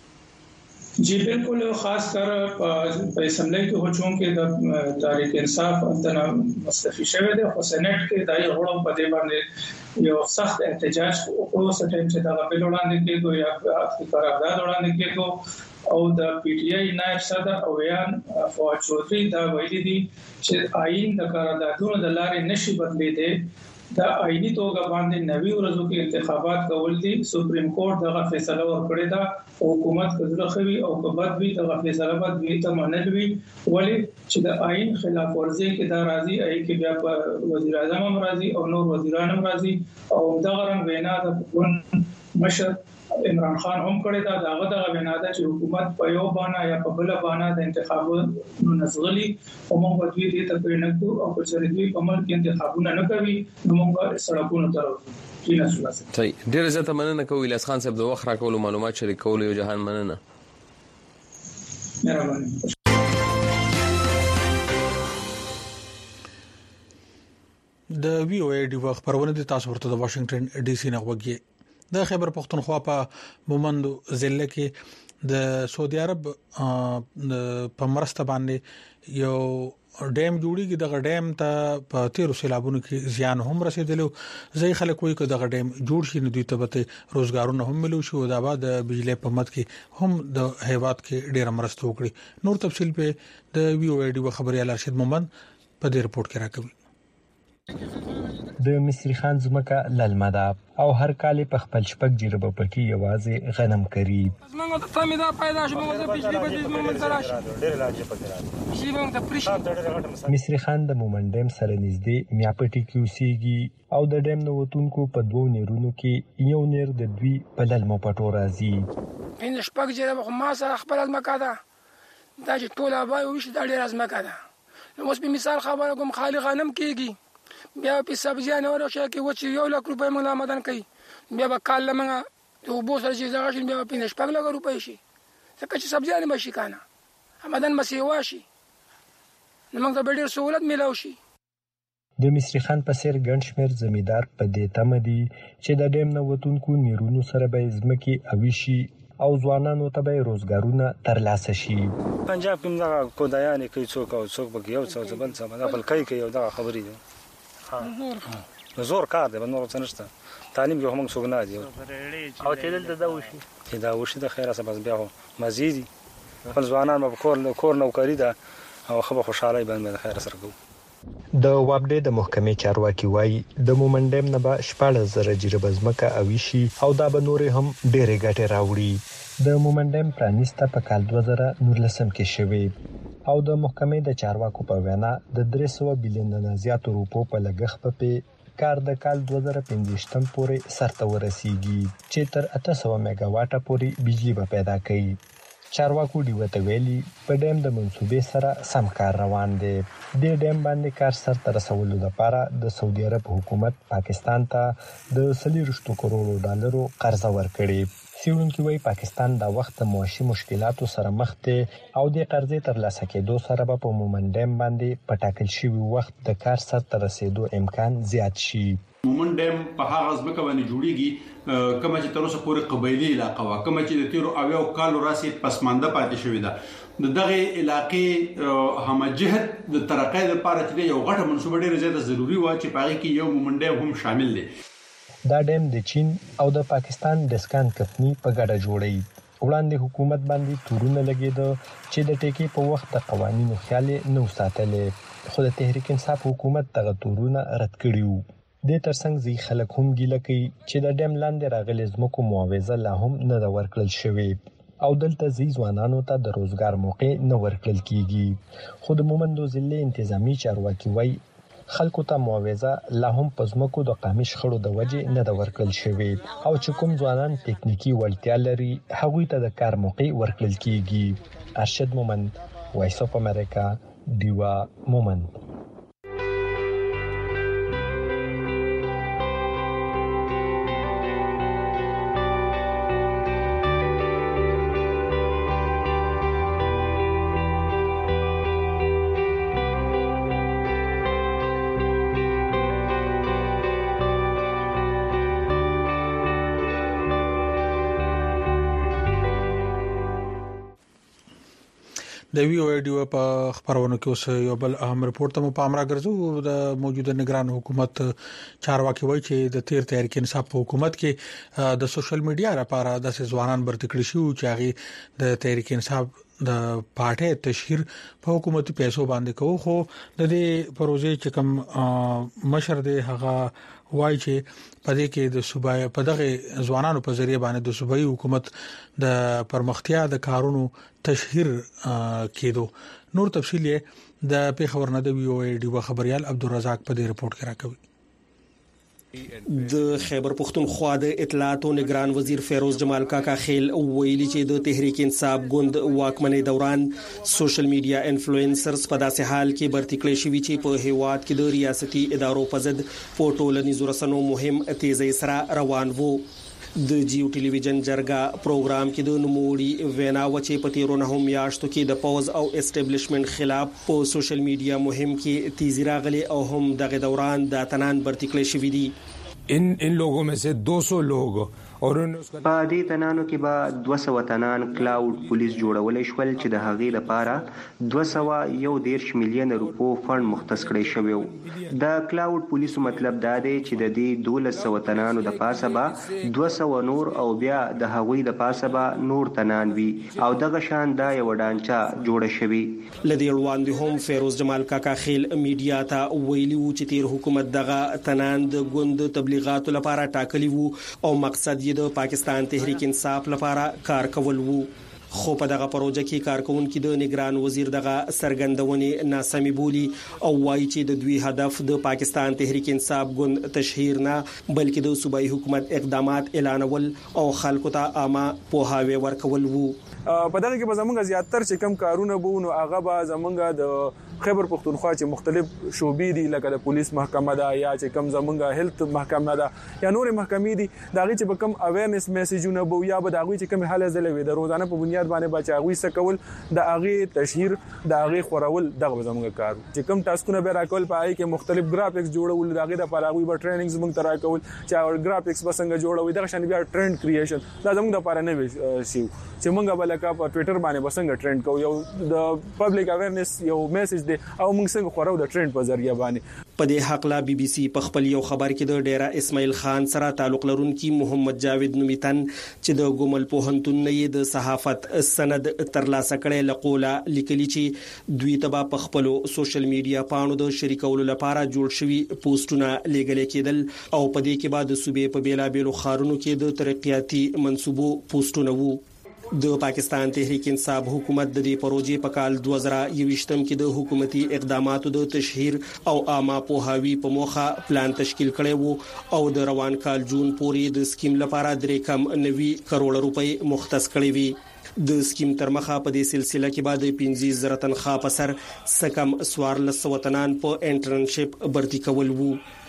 جی بالکل خاص کر په اسمبلی کې هو چون کې د تحریک انصاف انتنا مستفی شوه د حسینټ کې دای غوړم په دې باندې یو سخت احتجاج وکړو سټیم چې دا په وړاندې کې دوی یا قرارداد وړاندې کې او د پی ټ آی نائب صدر او یان فواد چودري دا ویلي دي چې آئین د قراردادونو د لارې نشي بدلیدي دا آئینی توګه باندې نوي ورځو کې انتخابات کول دي سپریم کورټ دغه فیصله ورکړې ده حکومت کله خوي او کبد وی دغه فیصله باید وی ته منلوي ولی چې د آئین خلاف ورزي کې دا راځي ای کې بیا وزیر اعظم هم راځي او نور وزیران هم راځي او دغه رنګ وینا د مشر عمران خان هم کړی دا دغه دغه وینا ده چې حکومت په یو باندې یا په بل باندې د انتخابونو نسغلي او موږ دوی دې ته پرېنکو او په چره دوی په ملک انتخابونه نه کوي نو موږ سړکونو ته راځو جی نصر الله صحیح ډیر زیاته مننه کوم الیاس خان صاحب د وخت راکولو معلومات شریکولو یو جهان مننه مهرباني د وی او ای ډي خبرونه د تاسو ورته د واشنگټن ډي سي نه وګړي د خیبر پختونخوا په مومندو ضلع کې د سعودي عرب په مرسته باندې یو ډیم جوړیږي. د ډیم ته په تیرو سیلابونو کې زیان هم رسیدلو. ځای خلک وایي چې د ډیم جوړ شي نو دوی ته به روزګارونه هم ملو شي او دا بعد د بجلی په مد کې هم د هیواد کې ډیر مرسته وکړي. نور تفصیل په د وی او ای ډي خبريال راشد مومن په دې رپورت کې راکوي. د مصری خان زمکه للمه ده او هر کال په خپل شپږ جریبه پکې یوازې غنم کوي. زمونږ ته تامیدا پیدا شو موږ ته بجلی بجلی موږ سره شي ډېر لاجه پکې شي موږ ته پرشي. مصری خان د مومن ډیم سره نږدې میاپټي کې اوسېږي او د ډیم نو وتونکو په دوه نیرونو کې یو نیر د دوی په للمه پټو راځي. ان شپږ جریبه ما سره خپل ځمکه ده دا چې ټول آبای وشي دا ډېر ځمکه ده. نو اوس په مثال خبره کوم خالي غنم کېږي بیا په سبزیانه ورشه کې و چې یو لک روپۍ موږ آمدن کوي بیا به کال لمنه یو بو سره چې زغه شي بیا په نشپګ لګ روپۍ شي ځکه چې سبزیانه بشي کنه آمدن مسیوا شي نو موږ ته ډېر سہولت ملو شي. د مصری خان په سیر ګڼ شمېر زمیدار په دې تمه دي چې د ډیم نه وتونکو نیرونو سره به ځمکې اویشي او ځوانانو ته به روزګارونه ترلاسه شي. پنجاب کې موږ کودایانه کوي څوک او څوک به یو څو ځبل څه باندې بل کوي یو دا خبرې ده. ها زور کار دی نور څه نشته. تعلیم یو هم څنګه نه دی او چې دلته دا وشي چې دا وشي د خیره سبب بیا مزيدي خپل ځوانان په کور کور نوکری ده او خو خوشاله باندې د خیره سره کوي. د وابډې د محکمې چارواکي وایي د مومن ډیم نه به شپږ زره جریبه ځمکه اویشي او دا به نور هم ډېرې ګټې راوړي. د مومن ډیم پرانیسته په کال دوه زره نولسم کې شوی او د محکمې د چارواکو په وینا د درې سوه بلین نه زیات روپو په لګښت په کار د کال دوه زره پنځوستم پورې سرته ورسیږي چې تر اته سوه میگا واټه پورې بجلی به پیدا کړي. چارواکو دیوته ویلي په ډیم د منصوبې سره سم کار روان دی. د ډیم باندې کار سرته رسولو لپاره د سعودي عرب حکومت پاکستان ته د سلیرشتو کروڑو ډالرو قرض ورکړي. څېړونکي وایي پاکستان دا وخت د معاشي مشکلاتو سره مخ دی او د قرضې ترلاسه کېدو سره به په مومن ډیم باندې په ټاکل شوي وخت د کار سرته رسیدو امکان زیات شي. مومن ډیم په هغه ځمکه باندې جوړیږي کومه چې تر اوسه پورې قبایلی علاقه وا کومه چې د تیرو اویو کالو راسي پسمانده پاتې شوې ده. د دغه علاقې همجهت د ترقۍ لپاره چې یو غټه منصوبه ډیره زیاته ضروری و چې په هغه کې یو مومن ډیم هم شامل دی. دا ډیم د چین او د پاکستان ډسکان کمپنی په ګډه جوړي. وړاندې حکومت باندې تورونه لګیدو چې د ټیکي په وخت د قوانینو خیال نو ساتلې خو د تحریک انصاف حکومت دغه تورونه رد کړیو. د ترڅنګ ځي خلک هم ګیله کوي چې د ډیم لاندې راغلي ځمکو معاوضه لا هم نه دا ورکړل شوی او دلته ځي ځوانانو ته د روزګار موقع نه ورکړل کیږي. خو د مومندو ضلع انتظامی چارواکي وایي خلکو ته معاوضه لا هم په ځمکو د قامي شخړو د وجې نه د ورکړل شوی او چې کوم ځوانان ټیکنیکی وړتیا لري هغوی ته د کار موقع ورکړل کیږي. ارشد مومند، وایس اف امریکا، دیوا مومند. د وی او ای ډي په خبرونو کې اوس یو بل اهم رپورت ته په امر غرضو د موجوده نگران حکومت چارواکي وایي چې د تیر تحریک انصاف حکومت کې د سوشل میډیا لپاره د ځوانان برتکړی شو چې هغه د تحریک انصاف د پارټي تشهیر په حکومتي پیسو باندې کوي. خو د دې پروژې چې کوم مشر دی هغه وایي چې په دې کې د صوبای په دغه ځوانانو په ذریعہ باندې د صوبایي حکومت د پرمختیا د کارونو تشهیر کېدو. نور تفصیل د پیښور نه د وی او ای ډي خبريال عبدالرزاق په دې رپورت کې راکوي. د خیبر پختونخوا د اطلاعات او نگران وزیر فیروز جمال کاکا خیل ویلي چې د تحریک انصاف ګوند واکمنۍ دوران سوشل میډیا انفلوئنسرز په داسې حال کې برتی کړی شوی چې په هیواد کې د ریاستي ادارو په ضد په ټولنیزو رسنیو مهم تیزی سره روان وو. د جیو ټلویزیون جرګه پروګرام کې د نوموړي وینا وچې په تیرو نه میاشتو کې د پوز او اسټابلیشمنت خلاف په سوشل میډیا مهم کې تیزی راغلي او هم دغه دوران د اتنان برتی کړی شوی دي. इन इन लोगों में से दो सौ लोग په دې تنانو کې به دوه سوه تنان کلاود پولیس جوړولای شول چې د هغې لپاره دوه سوه یو دېرش میلیونه روپو فند مختص کړی شوی و. د کلاود پولیسو مطلب دا دی چې د دې دولس سوه تنانو د پاسه به دوه سوه نور او بیا د هغوی د پاسه به نور تنان وي او دغه شان دا یو ډانچه جوړه شوې. لدې وړاندې هم فیروز جمال کاکا خیل میډیا ته ویلي وو چې تیر حکومت دغه تنان د ګوند تبلیغاتو لپاره ټاکلی وو او مقصد یې د پاکستان تحریک انصاف لپاره کار کول وو. خو په دغه پروژه کې کارکونکو د نگران وزیر دغه سرګندونې ناسمي بولی او وایي چې د دوی هدف د پاکستان تحریک انصاف ګوند تشهیر نه بلکې د صوبایي حکومت اقدامات اعلانول او خلکو ته عامه پوهاوی ورکول وو. په دغه کې به زمونږ زیاتره چې کم کارونه بو نو هغه به زمونږ د خیبر پختونخوا چې مختلف شوبې دي لکه د پولیس محکمه ده یا چې کم زمونږ هیلث محکمه ده یا نور محکمې دي دغه چې به کم اویرنس میسیجونه بو یا به دغه چې کم حل زلوي د روزانه په بنیاد باندې بچاوي سکول د هغه تشهیر د هغه خورول دغه زمونږ کار چې کم ټاسکونه به راکول پای کې مختلف گرافیکس جوړول دغه د پراغوي به ټریننګز موږ ترا کول چې گرافیکس بسنګ جوړوي دغه شان بیا ټرند کریشن دا زموږ د پاره نه وي چې موږ بل کا په ټوئیټر باندې بسنګ ټرند کو یو د پبلک اویرنس یو میسج دی او موږ څنګه خورو د ټرند په ذریعہ باندې. په دې حق لا بي بي سي په خپل یو خبر کې د ډیرا اسماعیل خان سره تعلق لرونکي محمد جاوید نومیتن چې د ګومل پوهنتون نه د صحافت سند ترلاسه کړي لقوله لیکلي چې دوی تبا په خپل سوشل میډیا پاڼو د شریکولو لپاره جوړ شوی پوسټونه لګل کېدل او په دې کې بعد د صوبې په بیلا بیلو خارونو کې د ترقیاتي منسوبو پوسټونه وو. د پاکستان تحریک انصاف حکومت د دې پروژې په کال دوه زره یوویشتم کې د حکومتي اقداماتو د تشهیر او عامه پوهاوی په موخه پلان تشکیل کړی وو او د روان کال جون پورې د سکیم لپاره درې کم نوي کروڑ روپۍ مختص کړی وي. د سکیم تر مخه په دې سلسله کې بعد پنځه زره تنخواه په سر سکم سوار لسو وطنان په انټرنشپ برتی کول وو.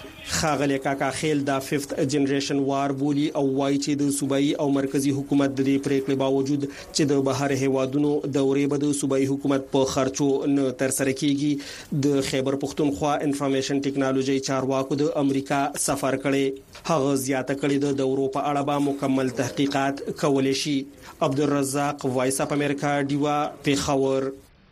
خاغلی کاکا خیل دا ففت جنریشن وار بولی او وای چې د صوبایي او مرکزی حکومت د دې پریکړې باوجود چې د بهر هیوادونو دورې به د صوبایي حکومت په خرچو نه تر سره کیږي د خیبر پختونخوا انفارمیشن ټیکنالوژي چارواکو د امریکا سفر کړي هغه زیاته کړي د دورو په اړه به مکمل تحقیقات کولای شي. عبدالرزاق وایس اپ امریکا دیوا پیښور.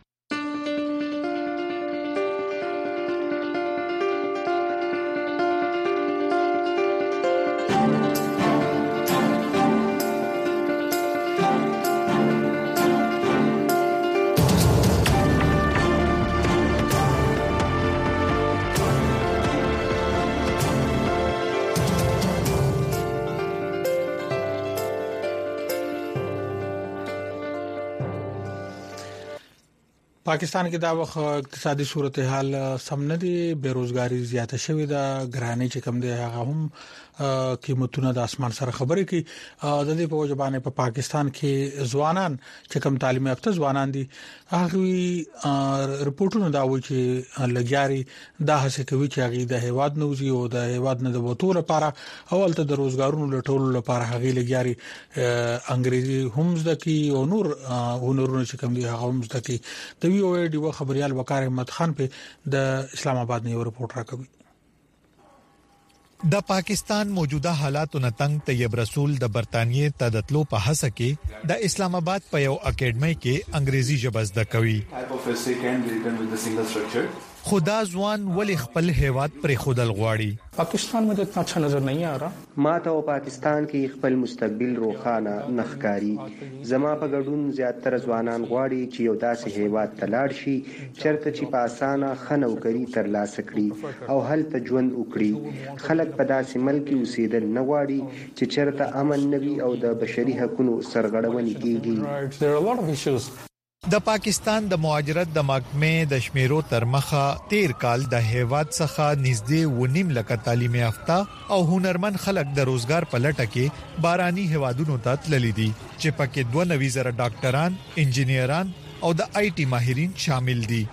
پاکستان کې دا وخت اقتصادي صورتحال سم نه دي بیروزګاری زیاته شوې ده ګرانې چې کم دي هغه هم قیمتونه د اسمان سره خبرې کوي د دې په وجه باندې په پا پاکستان کې ځوانان چې کم تعلیم یافته ځوانان دي هغه رپورټونه دا وایي چې لګیاري دا هڅه کوي چې هغه د هیواد نوځي او د هیواد نه د وټو لپاره اول ته د روزګارونو لټولو لپاره هغه لګیاري انګریزي هم ځکه او نور هنرونه چې کم دي هغه هم ځکه د وی او ای ډیو خبريال وقار احمد خان په د اسلام آباد نه یو رپورټ راکوي. د پاکستان موجوده حالاتو نه تنگ طیب رسول د برتانیې تدتلو په هڅه کې د اسلام آباد په یو اکیډمي کې انګریزي ژبه زده کوي. خدا ځوان ولی خپل هیواد پر خودل غواړي. پاکستان में तो इतना अच्छा नजर नहीं आ रहा. ما ته پاکستان کې خپل مستقبل روخانه نخکاری. زما په ګډون زیاتره ځوانان غواړي چې یو داسې هیواد تلاړ شي چرته چې په اسانه خنوکری تر لاسه کړي او هلته ژوند وکړي. خلک په داسې ملک اوسېدل نه غواړي چې چرته امن نوي او د بشري حقوقو سرغړونې کیږي. د پاکستان د مهاجرت د محکمې د شمیرو تر مخه تیر کال د هیواد څخه نږدې ونیم لکه تعلیم یافته او هنرمند خلک د روزګار په لټه کې باراني هیوادونو ته تللي دي چې پکې دوه نوي زره ډاکټران، انجینران او د آی ټي ماهرین شامل دي.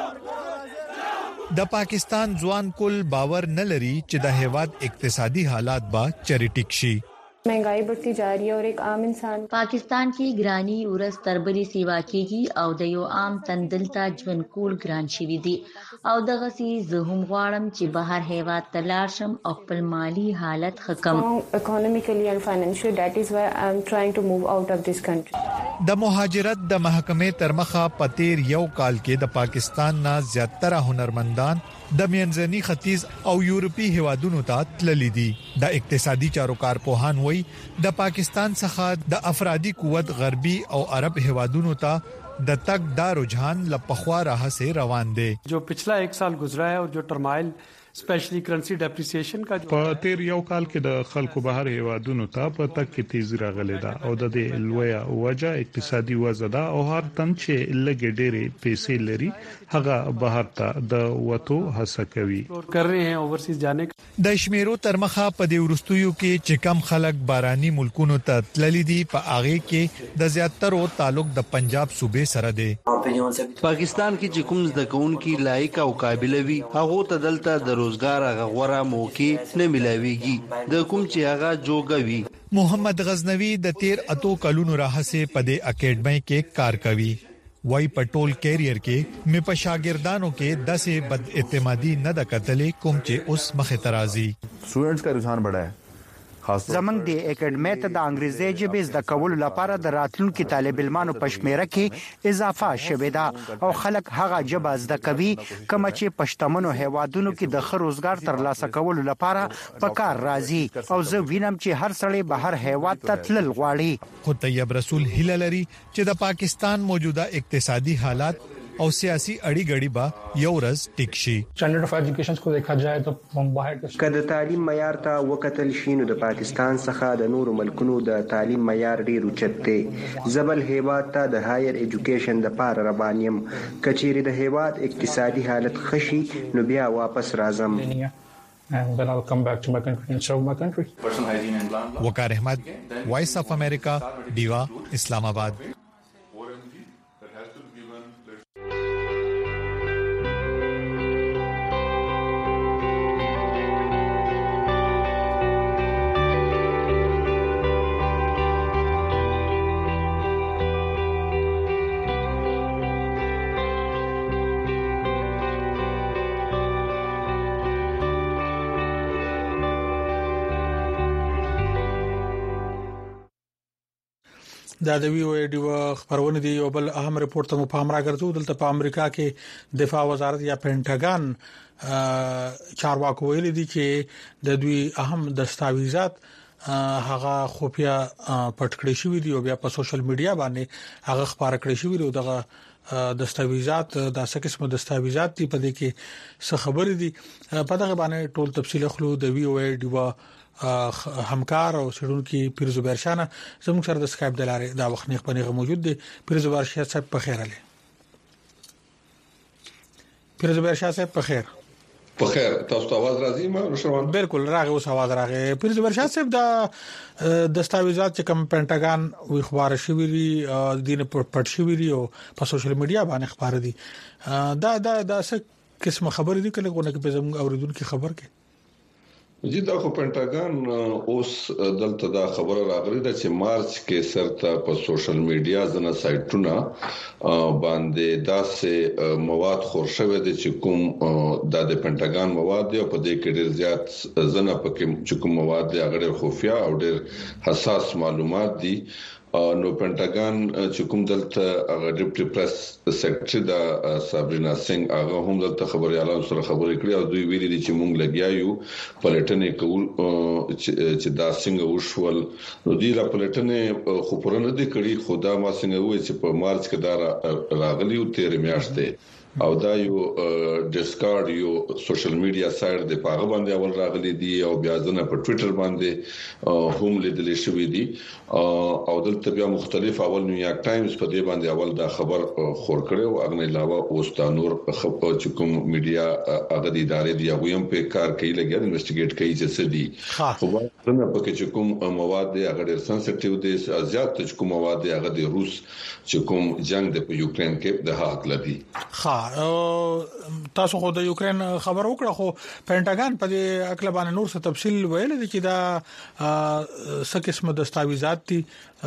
د پاکستان ځوان کل باور نه لري چې د هیواد اقتصادي حالات به چریټیک شي. महंगाई बढ़ती जा रही है और एक आम इंसान पाकिस्तान की ग्रानी ورځ تربلی سیوا کیږي او د یو عام تندلتا ژوند کول ګران شوی دی او دغه سي زه هم غواړم چې بهر هیواد ته لاړ شم او خپل مالی حالت ښه economically and financially. That is why I am trying to move out of this country. د مهاجرت د محکمې ترمخه پتیر یو کال کې د پاکستان نه زیاتره هنرمندان د منځني ختیځ او یورپی هیوادونو ته تللي دي. د اقتصادي چارو کارپوهان وایي د پاکستان څخه د افرادي قوت غربي او عرب هیوادونو ته د تک دا رجحان لپخوا راه سے روان دي. جو پچھلا ایک سال گزرا ہے اور جو ٹرمائل سپیشلی کرنسی ډیپریسیشن کا په تیر یو کال کې د خلکو بهر هیوادونو ته په تک کې تیزی راغلی دا او د دې لویه وجه اقتصادي وضع ده او هر تن چې لګې ډېرې پیسې لري هغه بهر ته د وټو هڅه کوي کر رہے ہیں اوورسیز جانے. د شمیرو ترمخه په دې ورستیو کې چې کم خلک باراني ملکونو ته تللي دي په هغه کې د زیاترو تعلق د پنجاب صوبې سره دی. پاکستان کې چې کوم زده کوونکي لایق او قابل وي هغه ته دلته د روزګار هغه غوړه موقع نه ملاويږي د کوم چې هغه جوګوي. محمد غزنوی د تیر اتو کلونو راهسه په دې اکیډمي کې کار کوي. وای پټول کیریئر کې مې په شاګردانو کې داسې بد اعتمادي نه د کتلې کوم چې اوس مخه ترازی. سټوډنټس کا رجحان بڑا ہے. زمنګ د اکیډمي ته د انګریزي ژبې زده کولو لپاره د راتلونکو طالب علمانو په شمیره کې اضافه شوې ده او خلک هغه ژبه زده کوي کوم چې پښتمنو هیوادونو کې د خر روزګار ترلاسه کولو لپاره په کار راځي او زه وینم چې هر سړی بهر هیواد ته تلل غواړي. خو طیب رسول هیله لري چې د پاکستان موجوده اقتصادي حالات او سیاسي اړی غړي با یو ورځ ټیک شي. سټانډرډ اف ایجوکیشن کو دیکھا جائے تو باهر کله تعلیم معیار ته وکتل شي نو د پاکستان څخه د نورو ملکونو د تعلیم معیار ډیر اوچت دی. زبل هیواد ته د هایر ایجوکیشن د پاره ربانیم کچيري د هیواد اقتصادي حالت خشي نو بیا واپس راځم. And then I'll come back to my country and serve my country. وقار احمد, Voice of America, دیوا, اسلام آباد. دا د وی او ای ډي خبرونه دی یو بل اهم رپورت ته په امر راګرځو. دلته په امریکا کې دفاع وزارت یا پینټاګان چارواکو ویلي دي چې د دوی اهم دستاویزات هغه خفیا پټ کړی شوی دی او بیا په سوشل میډیا باندې هغه خبره کړی شوی دی. دغه دستاویزات د څه قسمه دستاویزات دي په دې کې څه خبرې دي په دغه باندې ټول تفصیل خلو د وی او ای ډي همکار او سړونکو پیر زبیر شاه زموږ سره د اسکایپ د لارې دا وخت نه خپنه موجود دي. پیر زبیر شاه صاحب په خیر علي. پیر زبیر شاه صاحب په خیر. په خیر تاسو ته आवाज راځي ما روان بالکل راغی اوس आवाज راغی. پیر زبیر شاه صاحب دا دستاویزات چې کوم پینټاګان وی خبر شوی دی دین پټ شوی دی او په سوشل میډیا باندې خبر دي دا دا دا څه قسمه خبر دي کله کو نه په زموږ اوریدونکو خبر کې جی دا خو پینټاګان اوس دلته دا خبره راغلی ده چې مارچ کې سرته په سوشل میډیا ځنه سایټونه باندې داسې مواد خور شوی دي چې کوم د پینټاګان مواد دی او په دې کې ډیر زیات ځنه پکې چې کوم مواد دی هغه ډیر خفیا او ډیر حساس معلومات دي. نو پینټاګان چې کوم دلته هغه ډیپټي پریس سیکرټری دا صابرینا سنگ هغه هم دلته خبريالانو سره خبرې کړې او دوی ویلي دي چې مونږ لګیایو پلټنې کول چې دا څنګه وشول. نو دوی را پلټنې خو پرونه دي کړې خدا ما څنګه وایي چې په مارچ کې دا راغلی او تیر میاشتې او دا یو ډیسکارډ یو سوشل میډیا سایت د پاغه باندې اول راغلي دي او بیا ځنه په ټوئیټر باندې هم لیدل شوی دي او دلته بیا مختلف اول نیویارک ټایمز په دې باندې اول دا خبر خور کړو. اغه نه علاوه اوس تا نور خبر چې کوم میډیا هغه د ادارې دی هغه هم په کار کوي لګیا انویسټیګیټ کوي چې څه دي خو څنګه پکې چې کوم مواد دی هغه ډېر سنسټیو دي زیات چې کوم مواد دی هغه د روس چې کوم جنگ د په یوکرين کې د حق لدی. ها تاسو خو د یوکرين خبر وکړه خو پینټاګان په دې اکل باندې نور څه تفصیل ویل دي چې دا څه قسمه دستاویزات دي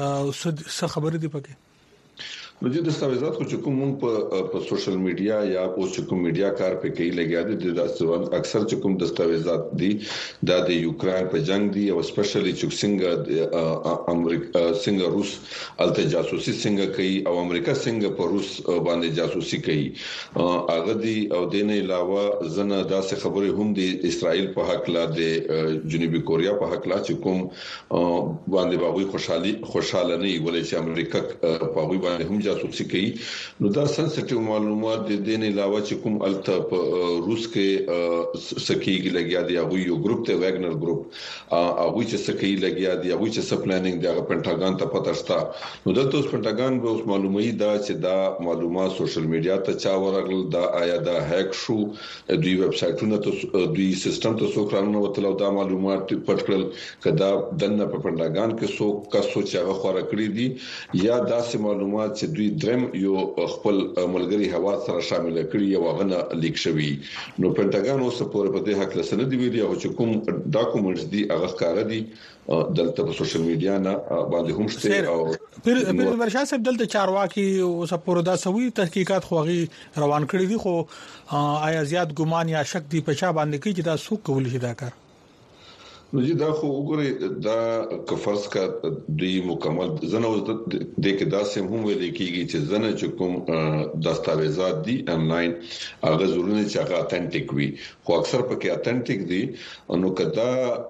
څه خبر دي پکې نو د دستاویزات خو چې کوم په سوشل میډیا یا په کوم میډیا کار په کې لګیا دي د اکثر چې کوم دستاویزات دي د د یوکرين په جنگ دي او سپیشلی چې څنګه امریکا څنګه روس الته جاسوسي څنګه کوي او امریکا څنګه په روس باندې جاسوسي کوي هغه دي او د نه علاوه زنه داسې خبره هم دي اسرائیل په حق لا د جنوبي کوریا په حق لا چې کوم باندې باغوي خوشحالي خوشاله نه وي چې امریکا په باغوي باندې هم جاسوسي کوي نو دا سنسټیو معلومات د دې نه علاوه چې کوم الته روس کې سکیږي لګیا دی هغه یو ګروپ ته ویګنر ګروپ هغه چې سکیږي لګیا دی هغه چې س پلانینګ دی هغه پینټاګان ته پته شته نو دلته اوس پینټاګان به اوس معلومي دا چې دا معلومات سوشل میډیا ته چا ورغل دا آیا دا هیک شو دوی ویب سټونه ته دوی سیستم ته څو کارونه وتلو دا معلومات پټ کړل کدا دنه په پینټاګان کې څو کسو چې هغه خورا کړی دي یا داسې معلومات چې دوی درم یو خپل ملګری هوا سره شامل کړي یو غنه لیک شوی نو پینټاګان اوس په دې حق لسنه دی ویلي او چې کوم ډاکومنټس دي هغه ښکار دي دلته په سوشل میډیا نه باندې هم شته او پیر پیر ورشاه صاحب دلته چارواکي اوس په دا سوي تحقیقات خوغي روان کړی دي خو آیا زیات ګمان یا شک دی په چا باندې کې چې دا څوک کول شي دا کار نو چې دا خو وګورئ دا کفرس کا د مکمل زنه د کې داسې هم ویل کېږي چې زنه چې کوم دستاویزات دي انلاین هغه ضروري چې هغه اتنټیک وي خو اکثر پکې اتنټیک دي نو کدا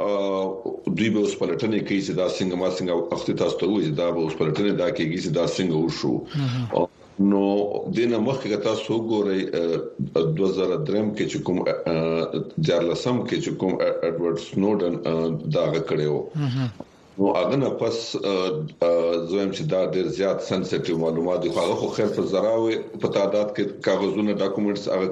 دوی به اوس پلټنې کوي چې دا څنګه ما څنګه وخت تاسو ته وایي دا به اوس پلټنې دا کېږي چې دا څنګه وشو نو دینه مخکې تاسو ګورئ دوه زره درې کې چې کوم جارلسم کې چې کوم اډوارډ سنوډن دا غکړیو نو هغه نه پس زویم چې دا ډیر زیات سنسټیو معلومات دي هغه خو خیر په زراوي په تعداد کې کاغذونه ډاکومېنټس هغه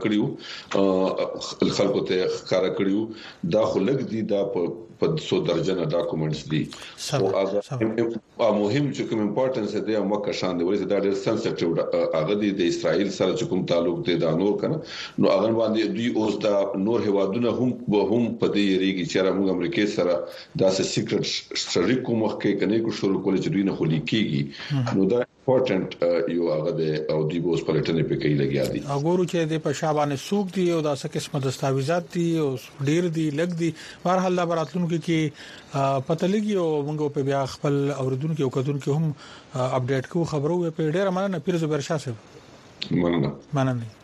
کړیو خلکو ته ښکارا کړیو دا خو لګ دي دا په په سو درجنه ډاکومېنټس دي او هغه مهم چې کوم امپورټنس دی او مکه شان دی ولې دا ډیر سنسټیو هغه دی د اسرائیل سره چې کوم تعلق دی دا نور کنه نو هغه باندې دوی اوس دا نور هوادونه هم هم په دې ریږي چې موږ امریکای سره داسې سیکرټ کوم وخت کې کني کو شروع کول چې دوی نه خولي کیږي نو دا امپورټنت یو هغه د او دی بوس پلټنې په کې لګیا دي وګورو چې د پښابانه سوق دي او دا څه قسمه دستاویزات دي او ډیر دي لګ دي بهر حل براتلونکو کې پته لګي او موږ په بیا خپل اوردونکو او کډونکو هم اپډیټ کوو خبرو په ډیر مننه پیر زبر شاه صاحب مننه مننه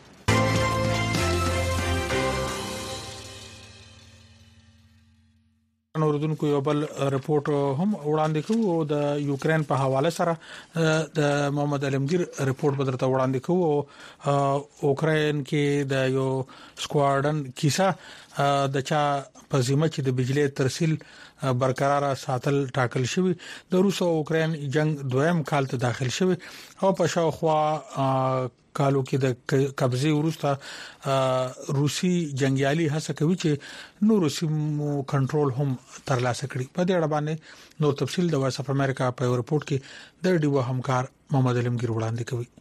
اوردونکو یو بل رپورت هم وړاندې کوو د یوکرين په حواله سره د محمد علمگیر رپورت بدرته وړاندې کوو اوکرين کې د یو سکواډن کیسه د چا په ذمہ چې د بجلی ترسیل برقرار ساتل ټاکل شوی د روس او اوکرين جنگ دویم کال ته داخل شوی او په شاوخوا کالو کې د قبضه ورسته روسي جنگیالي هڅه کوي چې نور سیمو کنټرول هم ترلاسه کړي په دې اړه باندې نور تفصيل د وایس اف امریکا په رپورت کې د ډیو همکار محمد علمگیر وړاندې کوي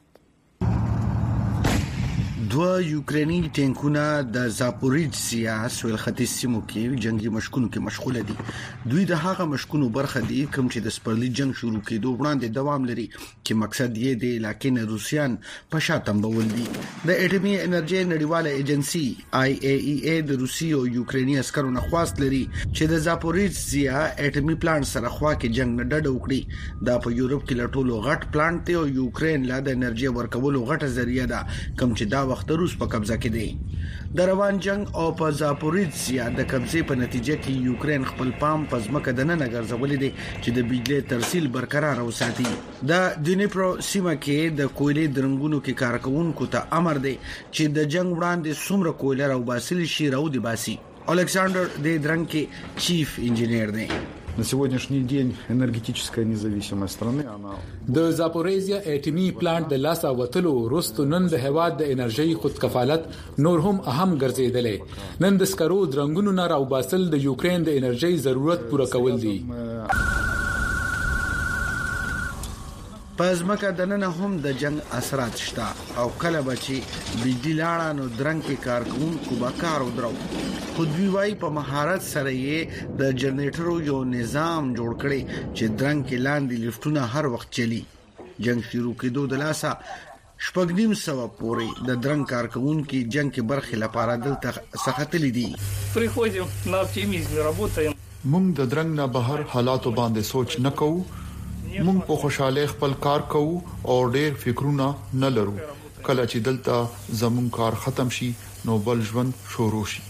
دوه یوکرینی ټینکونه د زاپوریجیا سویل ختیځ سیمو کې جنگي مشکونو کې مشغوله دي دوی د هغه مشکونو برخه دي کوم چې د سپرلی جنگ شروع کېدو وړاندې دوام لري چې مقصد یې د علاقې نه روسيان په شاتم بول دي د اټومي انرژي نړیواله ایجنسی آی ای ای ای د روسي او یوکرینی عسکرو نه خواست لري چې د زاپوریجیا اټومي پلانټ سره خوا کې جنگ نه ډډه وکړي دا په یورپ کې لټولو غټ پلانټ دی او یوکرين لا د انرژي ورکولو غټه ذریعہ ده کوم چې دا د روس په قبضه کې دی د روان جنگ او په زاپوریجیا د قبضه په نتیجه کې یوکرين خپل پام په ځمکه د نن غرزولې دي چې د بجلی ترسیل برقرار وساتي د دنیپرو سیمه کې د کویلې درنګونو کې کارکونکو ته امر دی چې د جنگ وړاندې څومره کویلې راو باسل شي راو دی باسي الکساندر د درنګ چیف انجینیر دی На сегодняшний день энергетическая независимость страны она د زاپوریزیا اټومي پلانټ د لاسا وتلو وروسته نن د هواد د انرژي خودکفالت نور هم اهم ګرځیدلې نن د سکرو درنګونو نه راو باسل د یوکرين د انرژي ضرورت پوره کول دي پزماکه د نن هم د جنگ اثرات شته او کله بچي بجلی لاړه نو درنګ کې کارکونکو به کار ودرو خو دوی وايي په مهارت سره یې د جنریټرو یو نظام جوړ کړي چې درنګ کې لاندې لفټونه هر وخت چلی جنگ شروع کېدو د لاسه شپږ نیم سو پورې د درنګ کارکونکو جنگ کې برخه لپاره دلته سختلی دي приходим на оптимизме работаем مونږ د درنګ نه بهر حالاتو باندې سوچ نکوو مونږ په خوشاله خپل کار کوو او ډېر فکرونه نه لرو کله چې دلته زمون کار ختم شي نو بل ژوند شروع شي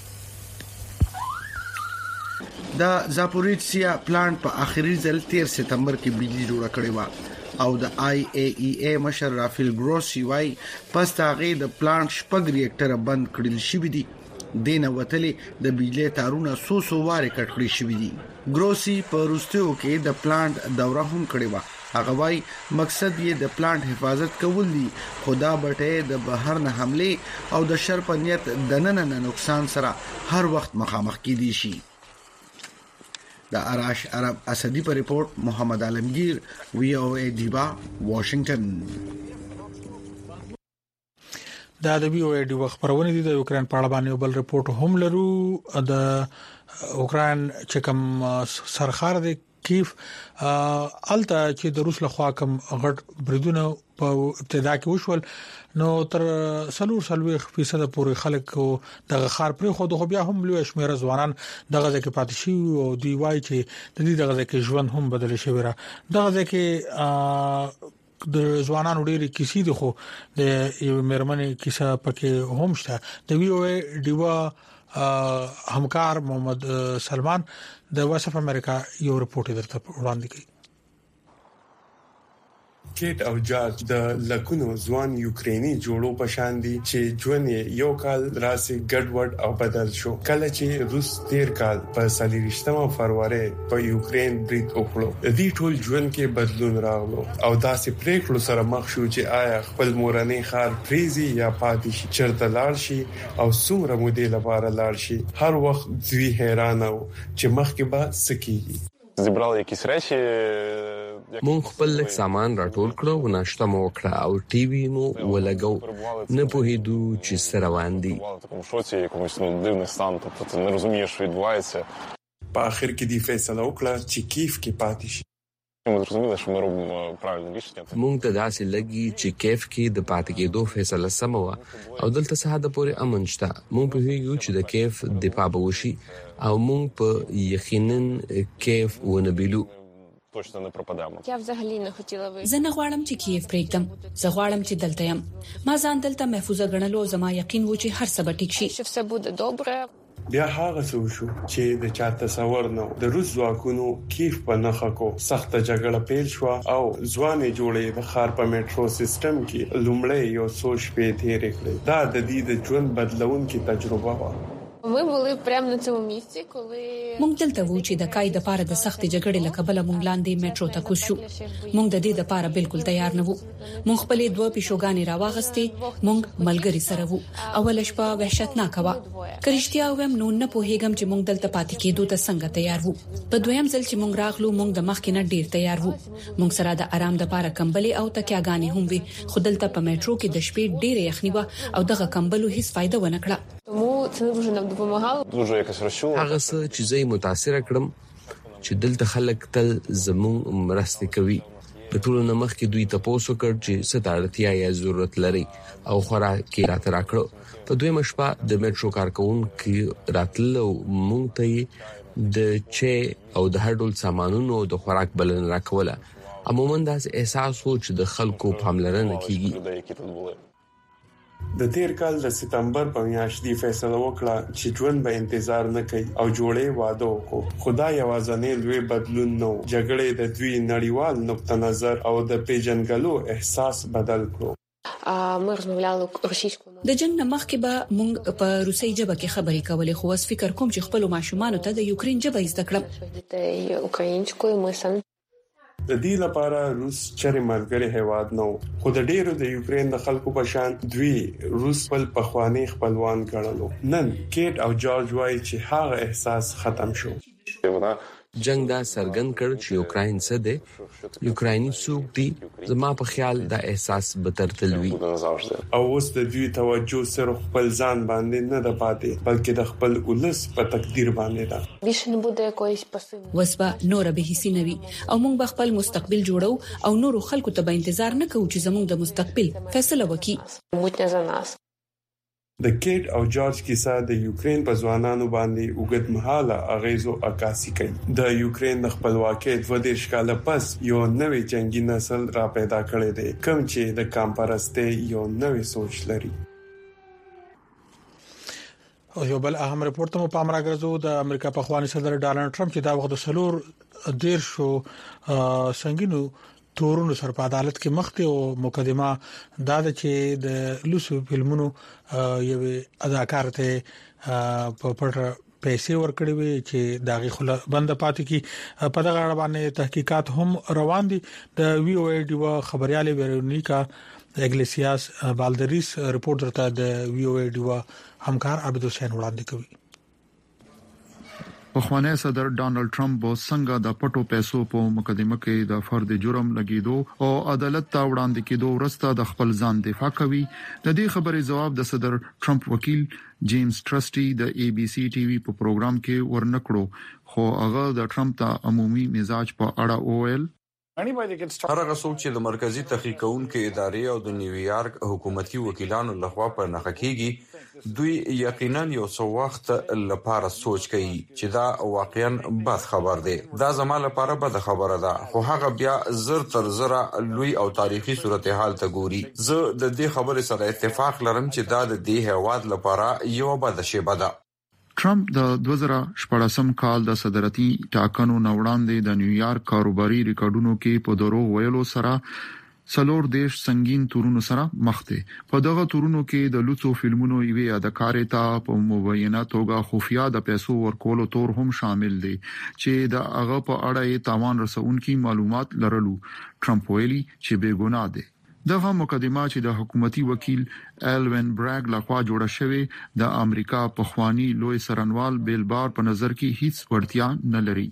دا زاپوریتسیا پلانټ په اخري ځل تیر سپتمبر کې بجلی جوړه کړې و او د آی ای ای ای مشر رافیل ګروسی وايي پس هغه د پلانټ شپږ ریاکټر بند کړل شوی دي دینه وتلې د بجلی تارونه سو سو واره کټ کړی شوی دي ګروسی په روستیو کې د پلانټ دوره هم کړې و هغه وايي مقصد یې د پلانټ حفاظت کول دي خدا بټه د بهر نه حمله او د شر په نیت د نن نه نقصان سره هر وخت مخامخ کیدي شي د اراش عرب اسدی په ریپورت محمد عالمگیر وی او ای دیبا واشنگټن دا د وی او ای دیبا خبرونه دي د یوکرين په اړه باندې بل ریپورت هم لرو د اوکران چې کوم سرخار د کیف الته چې د روس لخوا کوم غټ بریدونه په ابتدا کې وشول نو تر سلور سلوي فیصد پورې خلک د غخار پر خو د بیا هم لوي شمیر ځوانان دغه ځکه پاتې شي او دی وای چې د دې دغه ځکه ژوند هم بدل شي را دغه ځکه د ځوانانو ډېری کیسې دي خو د یو مېرمنې کیسه پکې هم شته د وی او ای دیوا همکار محمد سلمان د وایس اف امریکا یو رپورټ درته وړاندې کړي کیټ او جارج د لکونو ځوان یوکرینی جوړو پشان دي چې ژوند یو کال راسي ګډوډ او بدل شو کله چې روس تیر کال په سلیریشتمه فروری په یوکرين برید وکړو د دې ټول ژوند کې بدلون راغلو او داسې پریکړو سره مخ شو چې آیا خپل مورنۍ خار فریزي یا پاتې شي چرته لاړ شي او څومره مودې لپاره لاړ شي هر وخت دوی حیران وو چې مخکې به سکیږي زبرال якісь речі مون خپل لک سامان راټول کړو و ناشته مو وکړه او ټي وي مو ولګو نه پوهیدو چې سره روان دي такому шоці якомусь ну дивний стан тобто ти не розумієш що відбувається په اخر کې دی فیصله وکړه چې کیف کې پاتې شي ми зрозуміли що ми робимо правильне рішення مونږ ته داسې لګي چې کیف کې د پاتې کېدو فیصله سم و او دلته ساده پورې امن شته مونږ په یو چې د کیف دفاع وشي او مونږ په یقینا کیف ونبیلو точно не пропадемо. Я взагалі не хотіла вийти. زه نه غواړم چې کیف پرېږدم. زه غواړم چې دلته یم. ما ځان دلته محفوظ غنلو زما یقین و چې هر څه به ټیک شي. Що все буде добре. بیا هغه څه وشو چې د چا تصور نه د روس ځواکونو کیف په نخښه کو سخت جګړه پیل شو او ځواني جوړې د خار په میټرو سیستم کې لومړی یو څو شپې تیرې کړې دا د دې د ژوند بدلونکو تجربه و Ми були прямо на цьому місці, коли مونږ دلته وو چې د کای د پاره د سخت جګړې لکبل مونږ لاندې میټرو ته کوز شو مونږ د دې د پاره بالکل تیار نه وو مونږ خپلې دوه پښوګانې راواغستې مونږ ملګری سره وو اول شپه وحشتناک و کرشتیا وم نو نه پوهېږم چې مونږ دلته پاتې کېدو ته څنګه تیار وو په دویم ځل چې مونږ راغلو مونږ د مخ کې نه ډیر تیار وو مونږ سره د آرام د پاره کمبلې او تکیاګانې هم وي خو دلته په میټرو کې د شپې ډیره یخني و او دغه کمبلو هیڅ فائدہ ونه کړه тому це не дуже нам допомагало. Дуже якось розчуло. هغه څه چې زه متاثر کړم چې دلته خلک تل زموږ مرسته کوي د ټولو نمخ کې دوی تاسو کړ چې ستارتیا یا ضرورت لري او خوراکي راته راکړو په دوی مشپا د میټرو کارکون کې راتلو مونږ ته د چه او د هر ډول سامانونو د خوراک بلن راکوله عموما دا احساس و چې د خلکو پاملرنه کیږي د تیر کال د سپتمبر په میاشت دی فیصله وکړه چې ژوند به انتظار نه کوي او جوړې واده وکړو خدای یوازې لوی بدلون نو جګړې د دوی نړیوال نقطه نظر او د پیژنګلو احساس بدل کړو ми розмовляли російською د جنگ نه مخکې به مونږ په روسي ژبه کې خبرې کولې خو اوس فکر کوم چې خپل ماشومان ته د یوکرين ژبه زده کړم українською ми сам د دې لپاره روس چرې ملګری هیواد نو خو د ډیرو د یوکرين د خلکو په شان دوی روس خپل پخوانی خپلوان ګڼلو نن کیټ او جورج وای چې هغه احساس ختم شو вона جنگ دا سرګن کړ چې یوکرين څه دی، یوکرایني څوک دي. زما په خیال دا احساس به ترتلوي. او اوس د دوی توجه صرف خپل ځان باندې نه ده پاتې، بلکې د خپل ولس په تقدیر باندې ده. وسبا نور به هیڅ نه وي او موږ به خپل مستقبل جوړو او نور خلکو ته به انتظار نه کوو چې زموږ د مستقبل فیصله وکړي. د کیټ او جورج کیسه د یوکرين په ځوانانو باندې وګړمحاله اغیزو عکاسي کوي. د یوکرين د خپلواکۍ د ودې شکاله پس یو نوې جنگي نسل را پیدا کړی دی، کوم چې د کمپرستۍ یو نوې سوچ لري. او یو بل اهم رپورت مو په امر راغزو د امریکا په خواني صدر ډانلډ ټرمپ چې دا وخت د سلور ډیر شو سنگینو تورونو سره په عدالت کې مخته او مقدمه دا د چې د لوسو فلمونو یو اداکار ته په پټ پیسې ورکړي وي چې داغي خله بند پاتې کی. په دغه اړه باندې تحقیقات هم روان دي. د وی او ای ډیو خبرياله ویرونیکا اګلیسیاس بالدریس رپورټر ته د وی او ای ډیو همکار عبد حسین وړاندې کوي. پخوانی صدر ډانلډ ټرمپ څنګه د پټو پیسو په مقدمه کې د فرد جرم لګیدو او عدالت ته وړاندې کېدو ورسته د خپل ځان دفاع کوي. د دې خبرې جواب د صدر ټرمپ وکیل جیمز ټرسټي د ای بي سي ټي وي په پروګرام کې ورنکړو، خو هغه د ټرمپ ته عمومي مزاج په اړه وویل. هرغه څوک چې د مرکزی تحقیق کوونکې ادارې او د نیویارک حکومتي وکیلانو لخوا په نخښه کیږي، دوی یقینا یو څو وخت لپاره سوچ کوي چې دا واقعا بد خبر دی. دا زما لپاره بد خبره ده، خو هغه بیا زر تر زره لوی او تاریخي صورتحال ته ګوري. زه د دې خبرې سره اتفاق لرم چې دا د دې هیواد لپاره یو بد شی بده. ټرمپ د دوه زره شپږم کال د صدرتي ټاکنو نوړاندې د نیویارک کاروباري ریکارډونو کې په دروغ ویلو سره څلور دیش سنگین تورونو سره مخ دي. په دغه تورونو کې د لوڅو فلمونو یوې اداکارې ته په مبینه توګه خفیا د پیسو ورکولو تور هم شامل دي چې د هغه په اړه یې تاوان رسونکي معلومات لرلو. ټرمپ ویلي چې بے ګناه دي. دغه مقدمه چې د حکومتي وکیل الوین براګ لخوا جوړه شوې د امریکا په خواني لوی سرنوال بیل بار په نظر کې هیڅ ورتیا نه لري.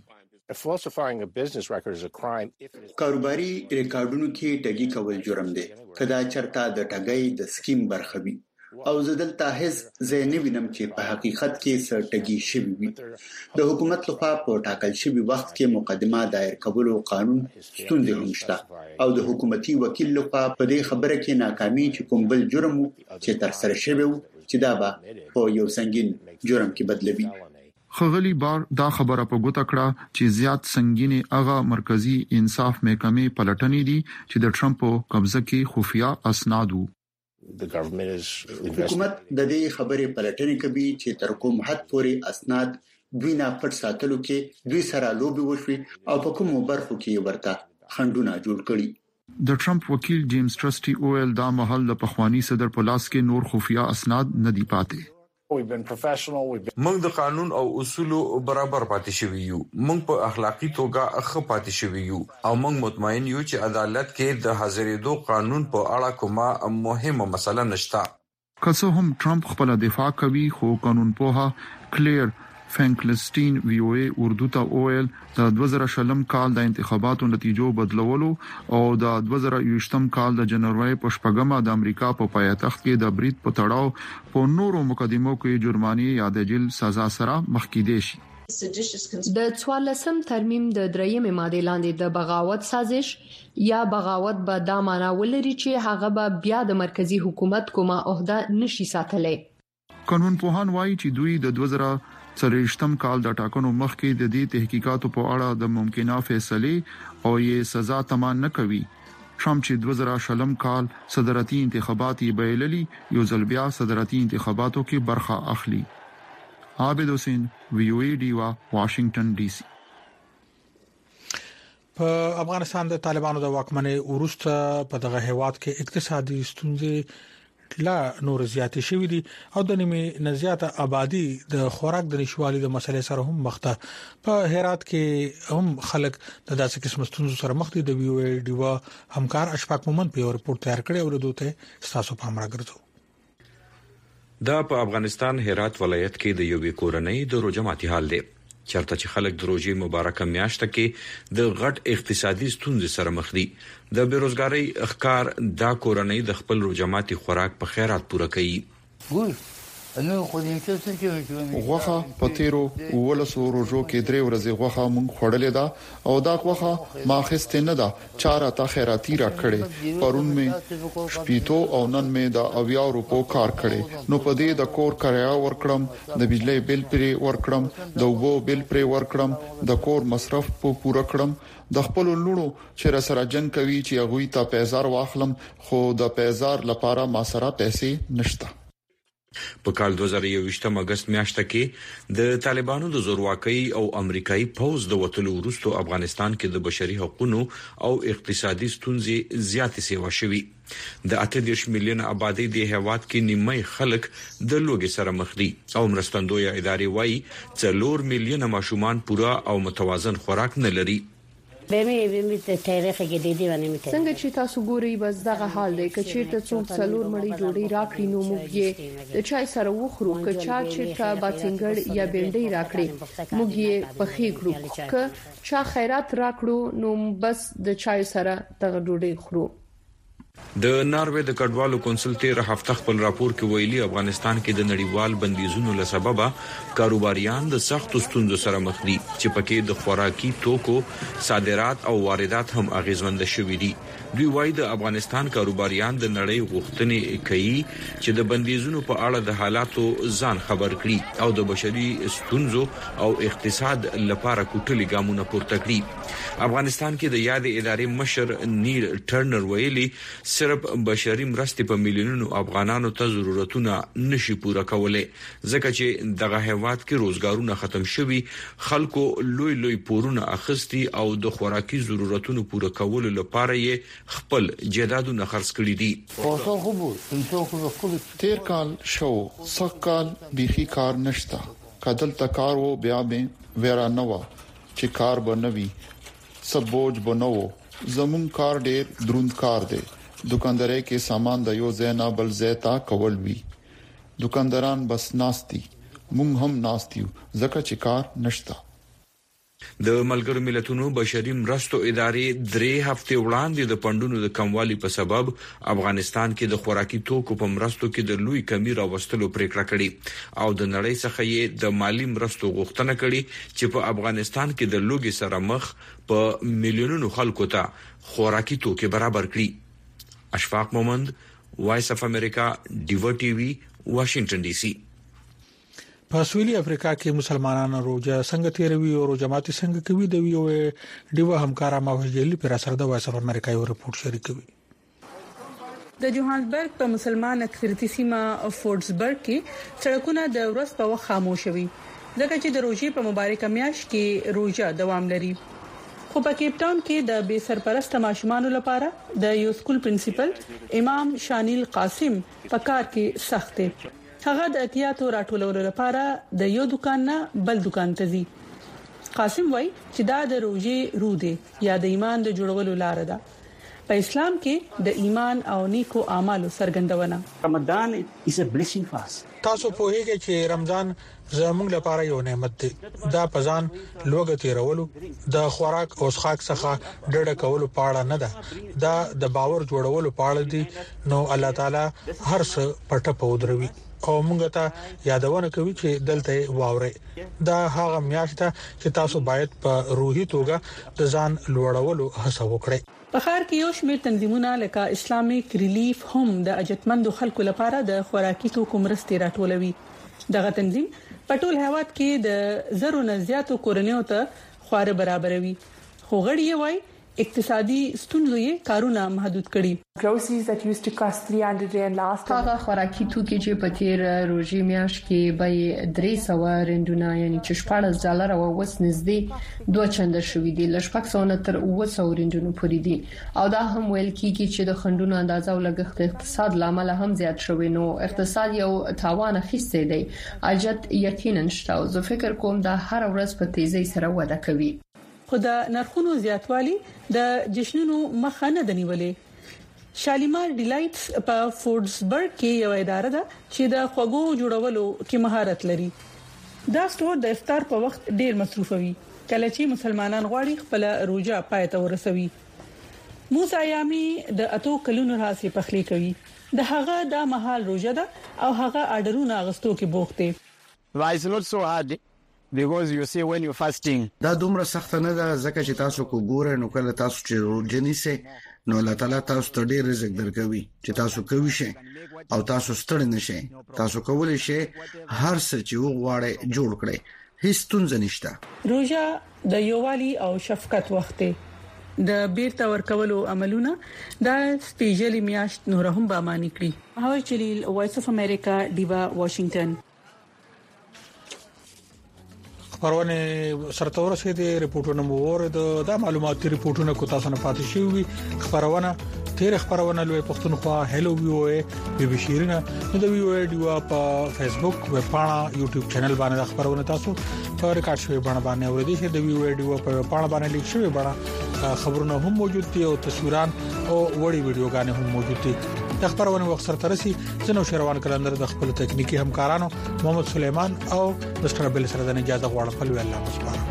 کاروباري ریکارډونو کې ټګي کول جرم دی، کدا چرته د ټګۍ د سکیم برخه وي او زدل تاهز زه وینم چې په حقیقت کې سر ټګي شوی وي. د حکومت لخوا په ټاکل شوی وخت کې مقدمه دایر کولو قانون ستونزې هم شته او د حکومتي وکیل لخوا په دې خبره کې ناکامي چې کوم بل جرم چې تر سره شوی چې دا به په یو سنگین جرم کې بدلوي. خغلی بار دا خبره په ګوته کړه چې زیات سنگینه هغه مرکزی انصاف محکمې پلټنې دي چې د ټرمپ په قبضه کې خفیا اسناد وو. حکومت د دې خبرې پلټنې کوي چې تر کوم حد پورې اسناد دوی نه پټ ساتلو کې دوی سره لوبي وشوي او په کومو برخو کې ورته خندونه جوړ کړي. د ټرمپ وکیل جیمز ټرسټي اویل دا محل د پخوانی صدر په لاس کې نور خفیا اسناد نه دی پاتې. موږ د قانون او اصولو برابر پاتې شوی یو، موږ په اخلاقی توګه ښه پاتې شوی یو او موږ مطمئن یو چې عدالت کې د حاضرېدو قانون په اړه کومه مهمه مسله نشته. که څه هم ټرمپ خپل دفاع کوي، خو قانون پوها کلیر فینکلسټین وی او ای اردو ته اویل د دوه زره شلم کال د انتخاباتو نتیجو بدلولو او د دوه زره یوشتم کال د جنوري په شپږمه د امریکا په پایتخت کې د بریټ په تړاو په نورو مقدمو کې جرمانه یا د جیل سزا سره مخ کې دي شي. د څوارلسم ترمیم د درېمې ماده لاندې د بغاوت سازش یا بغاوت به دا معنا ولري چې هغه به بیا د مرکزی حکومت کومه عہده نشي ساتلای. قانون پوهان وایي چې دوی د دوه زره څلوېښتم کال د ټاکنو مخکې د دې تحقیقاتو په اړه د ممکنه فیصله او یې سزا تمام نه کوي. ټرمپ چې دوه زره شلم کال صدرتي انتخابات یې بایللي، یو ځل بیا صدرتي انتخاباتو کې برخه اخلي. عابد حسین وی او ای ډیوا واشنگټن ډي سي. په افغانستان د طالبانو د واکمنۍ وروسته په دغه هیواد کې اقتصادي ستونزې لا نور زیاتې شوې دي او د نیمه نزياته آبادی د خوراک د نشوالي د مسلې سره هم مخ ده. په هرات کې هم خلک د داسې قسم ستونزو سره مخ دي. د وی او ای ډیوا همکار اشفاق مومن په رپورت تیار کړی او دوته تاسو په امر راګرځو. دا په افغانستان هرات ولایت کې د یوې کورنۍ د روزه ماتي حال دی چرته چې خلک د روزي مبارکه میاشت کې د غټ اقتصادي ستونزې سره مخ دي. د بیروزګاری اخکار دا کورنۍ د خپل روزماتي خوراک په خیرات پوره کوي. غوخه پتیرو ولسو روزو کې درې ورځې غوخه مونږ خړلې ده او دا غوخه ماخسته نه ده چاره تا خیراتی را کړې پرون می شپیتو او نن می دا اویا روپو کار کړي نو په دې د کور کریا ورکړم د بجلی بل پرې ورکړم د وبو بل پرې ورکړم د کور مصرف په پوره کړم د خپل لونو چې را سره جنگ کوي چې هغه ته پیزار واخلم خو د پیزار لپاره ما سره پیسې نشته. په کال دوه زره یوویشتم اگست میاشت کې د طالبانو د زورواکۍ او امریکایي پوز د وټلو وروسته افغانستان کې د بشري حقوقو او اقتصادي ستونزې زیاتې سیوا شوې. د اته دېرش میلیون آبادی د هیواد کې نیمه خلک د لوګي سره مخ دي او مرستندوی ادارې وایي څلور میلیونه ماشومان پوره او متوازن خوراک نه لري. څنګه چې تاسو ګورئ بس دغه حال دی چې چیرته څوک څلور مړی ډوډۍ راکړي نو موږ یې د چای سره وخورو که چا چیرته باڅنګړ یا بنډۍ راکړي موږ یې پخې کړو که چا خیرات راکړو نو بس د چای سره دغه ډوډۍ خورو. د ناروې د کډوالو کونسل تیر هفته خپل راپور کې ویلي افغانستان کې د نړیوال بندیزونو له سببه کاروباریان د سخت ستونزو سره مخ دي چې پکې د خوراکي توکو صادرات او واردات هم اغیزمند شوي دي. دوی وایي د افغانستان کاروباریان د نړۍ غوښتنې کوي چې د بندیزونو په اړه د حالاتو ځان خبر کړي او د بشري ستونزو او اقتصاد لپاره کوټلي ګامونه پورته کړي. افغانستان کې د یاد ادارې مشر نیل ټرنر ویلي صرف بشري مرستې په میلیونونو افغانانو ته ضرورتونه نشي پوره کولای ځکه چې دغه هیواد کې روزګارونه ختم شوي خلکو لوی لوی پورونه اخستي او د خوراکي ضرورتونو پوره کولو لپاره یې خپل جیدادونه خرڅ کړي دي. تیر کال شو سکال بيخي کار نشتا کدل تکار وو بیا به ورا نوا چې کار بنوي سبوج بنو زمون کار ډېر دروند کار دی. دکانداري کې سامان د یو زینا بل زیتا کول وی دکانداران بس ناستي مونږ هم ناستیو ځکه چې کار نشتا. د ملګرو ملتونو بشري مرستو ادارې درې هفته وړاندې د پندونو د کموالي په سبب افغانستان کې د خوراکي توکو په مرستو کې د لوی کمی راوستلو پریکړه کړې او د نړۍ څخه یې د مالی مرستو غوښتنه کړې چې په افغانستان کې د لوګي سره مخ په میلیونونو خلکو ته خوراکي توکي برابر کړي. اشفاق مومند وایس اف امریکا ډیو ټي وي واشنگټن ډي سي. په سویلي افریقا کې مسلمانانو روزه څنګه تیروي او جماعتي څنګه کوي د ویو ډیو همکارا ماوجلی پر اثر د وایس اف امریکا یو رپورت شریکوي. د جوهانسبرګ په مسلمان اکثریتي سیمه فورډسبرګ کې سړکونه د ورځ په وخت خاموش وي ځکه چې د روزي په مبارکه میاشت کې روزه دوام لري. خو په کیپ ټاون کې د بے سرپرست ماشومان لپاره د یو سکول پرنسپل امام شانیل قاسم په کار کې سخت دی. هغه د احتیاطو راټولولو لپاره د یو دکان نه بل دکان ته ځي. قاسم وایي چې دا د روزي روح دی یا د ایمان د جوړولو لار ده. په اسلام کې د ایمان او نیکو اعمالو څرګندونه. رمضان is a blessing for us. تاسو په هیګه چې رمضان زموږ لپاره یو نعمت دی. دا پزان لوګه تیرولو د خوراک او څښاک څخه ډډه کولو پاړه نه ده. دا د باور جوړولو پاړه دي. نو الله تعالی هر څه پټه پودروي او موږ ته یادونه کوي چې دلته واوري. دا هغه میاشت ده چې تاسو باید په روحي توګه د ځان لوړولو هڅه وکړئ. په خار کې یو شمېر تنظیمونه لکه اسلامیک ریلیف هم د اجتماعي خلکو لپاره د خوراکي توکو مرستې راټولوي. دغه تنظیم په ټول هیواد کې د زرو نه زیاتو کورنیو ته خوراک برابروي. خو غړي یې وایي اقتصادي ستونزې یې کارونه محدود کړي. Groceries that used to cost three hundred rand last هغه خوراکي توکي چې په تیر روزي میاشت کې به درې سوه رندونه یعنی چې شپږ ډالر او اوس نږدې دوه چنده شوې دي لږ پکې تر اوه سوه رندونو پورې دي او دا هم ویل کیږي چې د خندونو اندازه او لګښت اقتصاد لامل هم زیات شوی نو اقتصاد یو تاوان اخیستی دی. اجت یقینا شته او زه فکر کوم دا هر ورځ په تیزی سره وده کوي. خو د نرخونو زیاتوالی د جشنونو مخه نه دنیولې. شالیمار ډیلایټس په فورډسبرګ کې یو اداره ده چې د خوګو جوړولو کې مهارت لري. دا سټور د افطار په وخت ډیر مصروف وي کله چې مسلمانان غواړي خپل روزه پای ته ورسوي. موسی یامي د اتو کلونو راځي پخلی کوي. د هغه د محل روزه ده او هغه اډرونه غستو کې بوخته. Why is not so hard because you see when you fasting. دا دومره سخت نه ده ځکه چې تاسو کو ګوره نو کله تاسو چې روزه نیسه نو الله تعالی تاسو ته ډیر رزق درکوي چې تاسو کوي شي او تاسو ستړي نشئ. تاسو کولای شئ هر څه چې وغواړئ جوړ کړئ. هیڅ ستونزه نشته. روزه د یووالي او شفقت وخت دی. د بیرته ورکولو عملونه د سپیشلی میاشت نور هم به معنی کړی. هاوی جلیل وایس اف امریکا دیوا واشنگټن. خبرونه سرتور سي دي ریپورتونه مور د معلوماتي ریپورتونه کو تاسو نه پاتې شي. خبرونه تیر خبرونه لوي پښتونخوا هلو وی او ای بي بي شيرینه د وی او ای دیوا په فیسبوک ویب پاڼه یوټیوب چینل باندې خبرونه تاسو په ریکارډ شوی باندې باندې اوریدي چې د وی او ای دیوا په پاڼه باندې لیک شوی باندې خبرونه هم موجود دي او تصویران او وړي ویډیوګانې هم موجود دي. د خبرونه وخت سره ترسي زنو شروان کلندر د خپل تکنیکی همکارانو محمد سليمان او مستر بل سره د اجازه غواړم په الله وسپاره.